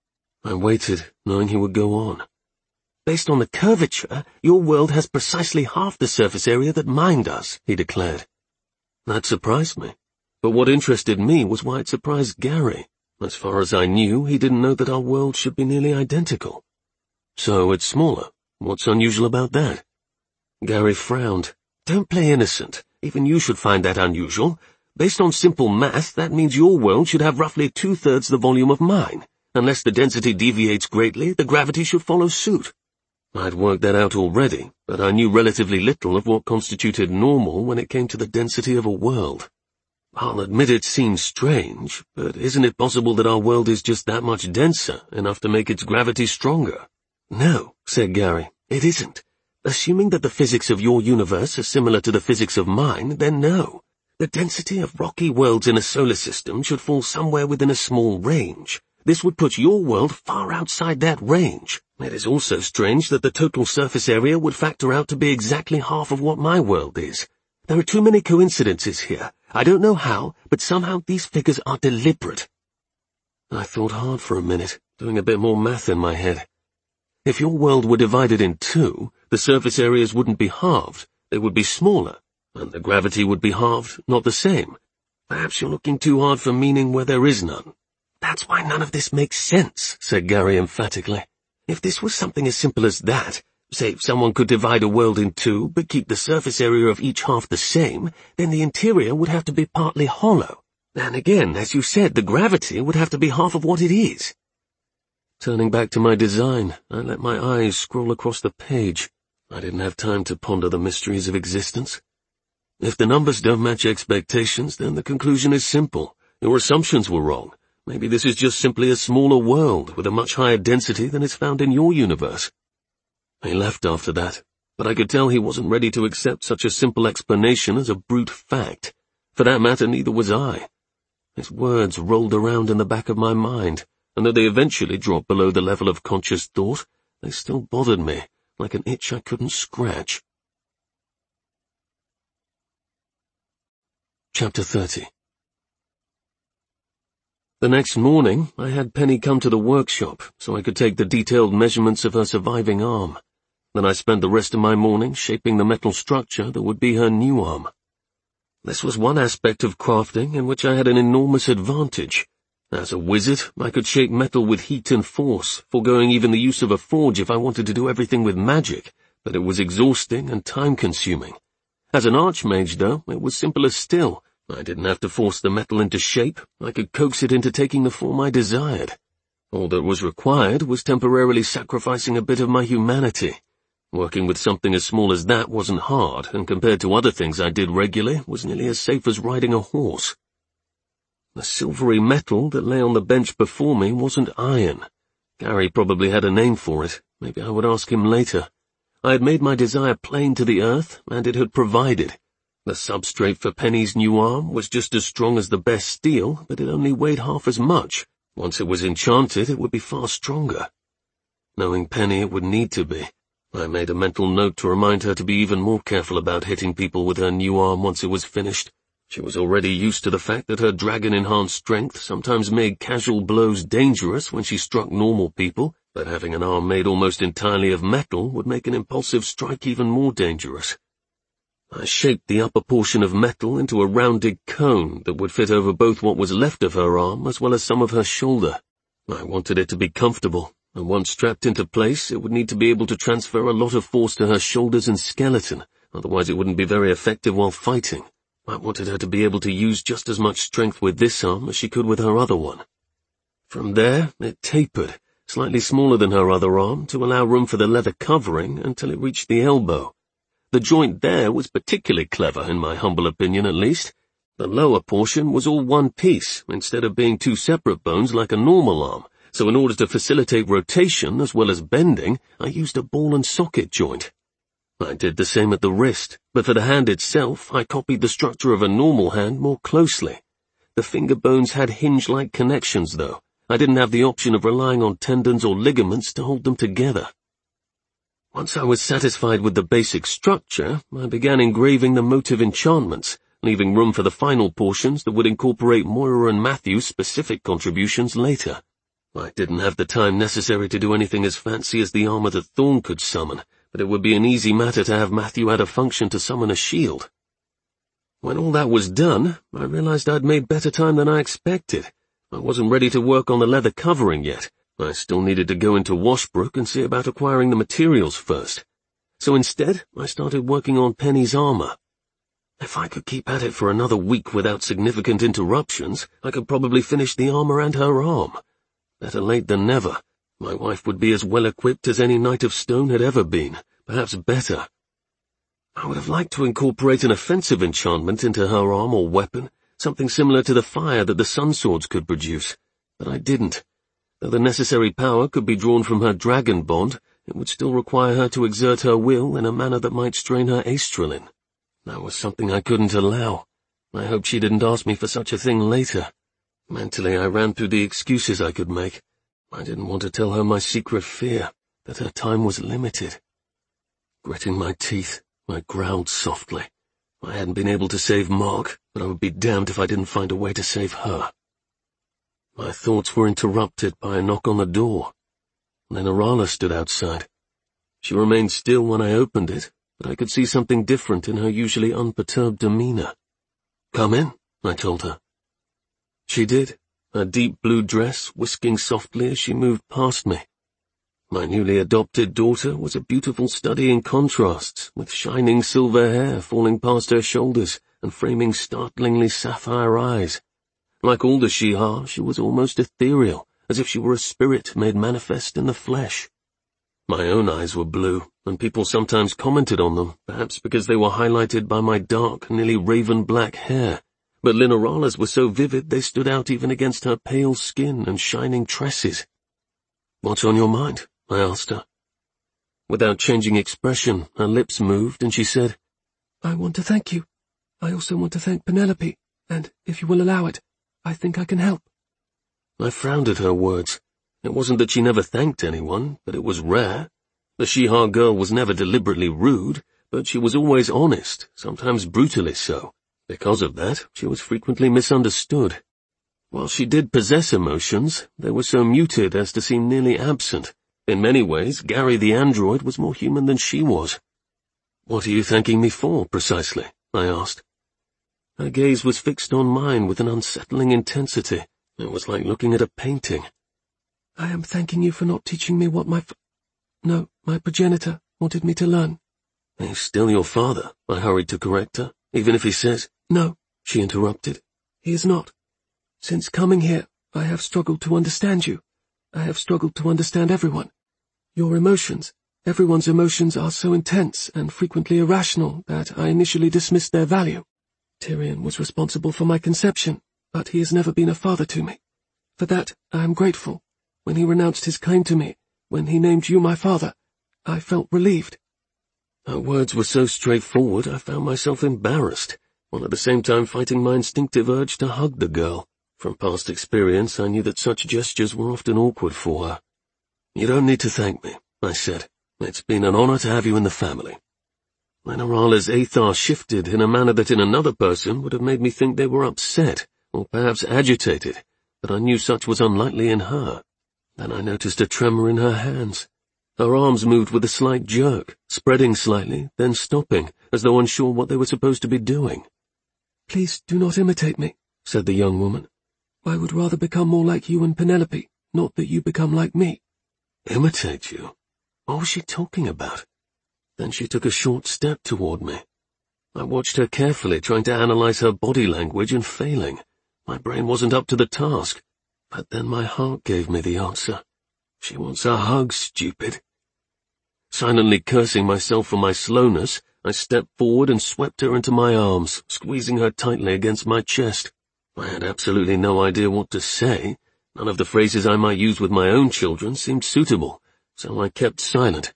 I waited, knowing he would go on. Based on the curvature, your world has precisely half the surface area that mine does, he declared. That surprised me. But what interested me was why it surprised Gary. As far as I knew, he didn't know that our worlds should be nearly identical. So it's smaller. What's unusual about that? Gary frowned. Don't play innocent. Even you should find that unusual. Based on simple math, that means your world should have roughly two-thirds the volume of mine. Unless the density deviates greatly, the gravity should follow suit. I'd worked that out already, but I knew relatively little of what constituted normal when it came to the density of a world. I'll admit it seems strange, but isn't it possible that our world is just that much denser, enough to make its gravity stronger? No, said Gary, it isn't. Assuming that the physics of your universe are similar to the physics of mine, then no. The density of rocky worlds in a solar system should fall somewhere within a small range. This would put your world far outside that range. It is also strange that the total surface area would factor out to be exactly half of what my world is. There are too many coincidences here. I don't know how, but somehow these figures are deliberate. I thought hard for a minute, doing a bit more math in my head. If your world were divided in two, the surface areas wouldn't be halved, they would be smaller, and the gravity would be halved, not the same. Perhaps you're looking too hard for meaning where there is none. That's why none of this makes sense, said Gary emphatically. If this was something as simple as that, say someone could divide a world in two but keep the surface area of each half the same, then the interior would have to be partly hollow. And again, as you said, the gravity would have to be half of what it is. Turning back to my design, I let my eyes scroll across the page. I didn't have time to ponder the mysteries of existence. If the numbers don't match expectations, then the conclusion is simple. Your assumptions were wrong. Maybe this is just simply a smaller world with a much higher density than is found in your universe. He left after that. but I could tell he wasn't ready to accept such a simple explanation as a brute fact. For that matter, neither was I. His words rolled around in the back of my mind, and though they eventually dropped below the level of conscious thought, they still bothered me, like an itch I couldn't scratch. Chapter thirty. The next morning, I had Penny come to the workshop so I could take the detailed measurements of her surviving arm. Then I spent the rest of my morning shaping the metal structure that would be her new arm. This was one aspect of crafting in which I had an enormous advantage. As a wizard, I could shape metal with heat and force, foregoing even the use of a forge if I wanted to do everything with magic, but it was exhausting and time-consuming. As an archmage, though, it was simpler still. I didn't have to force the metal into shape. I could coax it into taking the form I desired. All that was required was temporarily sacrificing a bit of my humanity. Working with something as small as that wasn't hard, and compared to other things I did regularly, was nearly as safe as riding a horse. The silvery metal that lay on the bench before me wasn't iron. Gary probably had a name for it. Maybe I would ask him later. I had made my desire plain to the earth, and it had provided. The substrate for Penny's new arm was just as strong as the best steel, but it only weighed half as much. Once it was enchanted, it would be far stronger. Knowing Penny, it would need to be. I made a mental note to remind her to be even more careful about hitting people with her new arm once it was finished. She was already used to the fact that her dragon-enhanced strength sometimes made casual blows dangerous when she struck normal people, but having an arm made almost entirely of metal would make an impulsive strike even more dangerous. I shaped the upper portion of metal into a rounded cone that would fit over both what was left of her arm as well as some of her shoulder. I wanted it to be comfortable, and once strapped into place, it would need to be able to transfer a lot of force to her shoulders and skeleton, otherwise it wouldn't be very effective while fighting. I wanted her to be able to use just as much strength with this arm as she could with her other one. From there, it tapered, slightly smaller than her other arm, to allow room for the leather covering until it reached the elbow. The joint there was particularly clever, in my humble opinion at least. The lower portion was all one piece, instead of being two separate bones like a normal arm, so in order to facilitate rotation as well as bending, I used a ball and socket joint. I did the same at the wrist, but for the hand itself, I copied the structure of a normal hand more closely. The finger bones had hinge-like connections, though. I didn't have the option of relying on tendons or ligaments to hold them together. Once I was satisfied with the basic structure, I began engraving the motive enchantments, leaving room for the final portions that would incorporate Moira and Matthew's specific contributions later. I didn't have the time necessary to do anything as fancy as the armor that Thorn could summon, but it would be an easy matter to have Matthew add a function to summon a shield. When all that was done, I realized I'd made better time than I expected. I wasn't ready to work on the leather covering yet. I still needed to go into Washbrook and see about acquiring the materials first. So instead, I started working on Penny's armor. If I could keep at it for another week without significant interruptions, I could probably finish the armor and her arm. Better late than never. My wife would be as well equipped as any Knight of Stone had ever been, perhaps better. I would have liked to incorporate an offensive enchantment into her arm or weapon, something similar to the fire that the Sun Swords could produce, but I didn't. Though the necessary power could be drawn from her dragon bond, it would still require her to exert her will in a manner that might strain her astrolin. That was something I couldn't allow. I hoped she didn't ask me for such a thing later. Mentally, I ran through the excuses I could make. I didn't want to tell her my secret fear, that her time was limited. Gritting my teeth, I growled softly. I hadn't been able to save Mark, but I would be damned if I didn't find a way to save her. My thoughts were interrupted by a knock on the door. Lenarala stood outside. She remained still when I opened it, but I could see something different in her usually unperturbed demeanor. "Come in," I told her. She did, her deep blue dress whisking softly as she moved past me. My newly adopted daughter was a beautiful study in contrasts, with shining silver hair falling past her shoulders and framing startlingly sapphire eyes. Like all the Shihar, she was almost ethereal, as if she were a spirit made manifest in the flesh. My own eyes were blue, and people sometimes commented on them, perhaps because they were highlighted by my dark, nearly raven-black hair. But Linarala's were so vivid they stood out even against her pale skin and shining tresses. "What's on your mind?" I asked her. Without changing expression, her lips moved and she said, I want to thank you. I also want to thank Penelope, and, if you will allow it, I think I can help. I frowned at her words. It wasn't that she never thanked anyone, but it was rare. The Shihar girl was never deliberately rude, but she was always honest, sometimes brutally so. Because of that, she was frequently misunderstood. While she did possess emotions, they were so muted as to seem nearly absent. In many ways, Gary the android was more human than she was. What are you thanking me for, precisely? I asked. Her gaze was fixed on mine with an unsettling intensity. It was like looking at a painting. I am thanking you for not teaching me what my f- no, my progenitor wanted me to learn. He's still your father, I hurried to correct her, even if he says— No, she interrupted. He is not. Since coming here, I have struggled to understand you. I have struggled to understand everyone. Your emotions, everyone's emotions are so intense and frequently irrational that I initially dismissed their value. Tyrion was responsible for my conception, but he has never been a father to me. For that, I am grateful. When he renounced his claim to me, when he named you my father, I felt relieved. Her words were so straightforward I found myself embarrassed, while at the same time fighting my instinctive urge to hug the girl. From past experience, I knew that such gestures were often awkward for her. You don't need to thank me, I said. It's been an honor to have you in the family. Lenarala's Aethar shifted in a manner that in another person would have made me think they were upset, or perhaps agitated, but I knew such was unlikely in her. Then I noticed a tremor in her hands. Her arms moved with a slight jerk, spreading slightly, then stopping, as though unsure what they were supposed to be doing. Please do not imitate me, said the young woman. I would rather become more like you and Penelope, not that you become like me. Imitate you? What was she talking about? Then she took a short step toward me. I watched her carefully, trying to analyze her body language and failing. My brain wasn't up to the task. But then my heart gave me the answer. She wants a hug, stupid. Silently cursing myself for my slowness, I stepped forward and swept her into my arms, squeezing her tightly against my chest. I had absolutely no idea what to say. None of the phrases I might use with my own children seemed suitable, so I kept silent.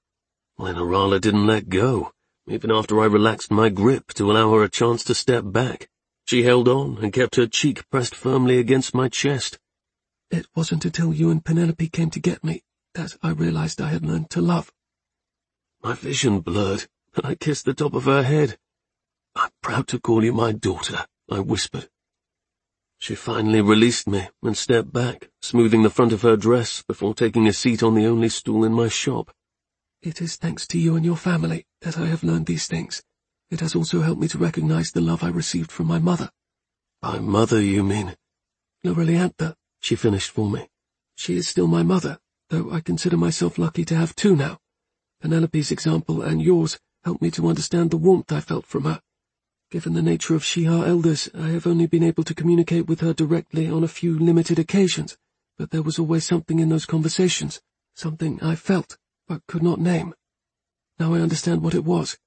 Lenarala didn't let go, even after I relaxed my grip to allow her a chance to step back. She held on and kept her cheek pressed firmly against my chest. It wasn't until you and Penelope came to get me that I realized I had learned to love. My vision blurred, and I kissed the top of her head. I'm proud to call you my daughter, I whispered. She finally released me and stepped back, smoothing the front of her dress before taking a seat on the only stool in my shop. It is thanks to you and your family that I have learned these things. It has also helped me to recognize the love I received from my mother. By mother, you mean? Loreliantha, she finished for me. She is still my mother, though I consider myself lucky to have two now. Penelope's example and yours helped me to understand the warmth I felt from her. Given the nature of Shihar elders, I have only been able to communicate with her directly on a few limited occasions, but there was always something in those conversations, something I felt, but could not name. Now I understand what it was.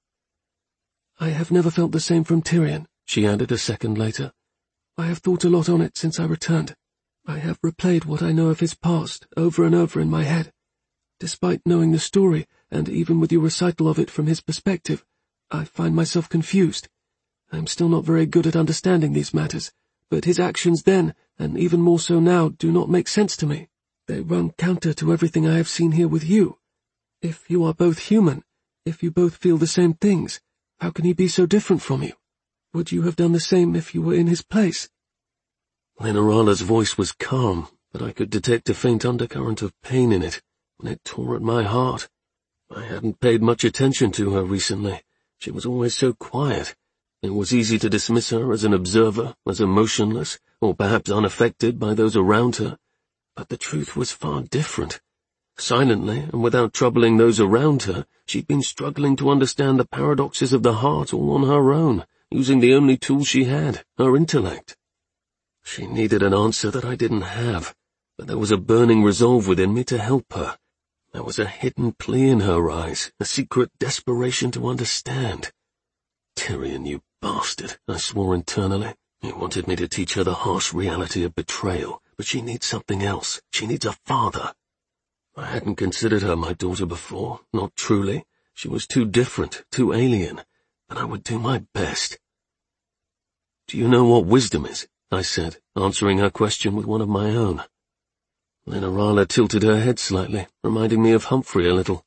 I have never felt the same from Tyrion, she added a second later. I have thought a lot on it since I returned. I have replayed what I know of his past over and over in my head. Despite knowing the story, and even with your recital of it from his perspective, I find myself confused. I am still not very good at understanding these matters, but his actions then, and even more so now, do not make sense to me. They run counter to everything I have seen here with you. If you are both human, if you both feel the same things, how can he be so different from you? Would you have done the same if you were in his place? Lenarala's voice was calm, but I could detect a faint undercurrent of pain in it, and it tore at my heart. I hadn't paid much attention to her recently. She was always so quiet. It was easy to dismiss her as an observer, as emotionless, or perhaps unaffected by those around her. But the truth was far different. Silently, and without troubling those around her, she'd been struggling to understand the paradoxes of the heart all on her own, using the only tool she had, her intellect. She needed an answer that I didn't have, but there was a burning resolve within me to help her. There was a hidden plea in her eyes, a secret desperation to understand. Tyrion, you bastard, I swore internally. He wanted me to teach her the harsh reality of betrayal, but she needs something else. She needs a father. I hadn't considered her my daughter before, not truly. She was too different, too alien, but I would do my best. Do you know what wisdom is? I said, answering her question with one of my own. Lenarala tilted her head slightly, reminding me of Humphrey a little.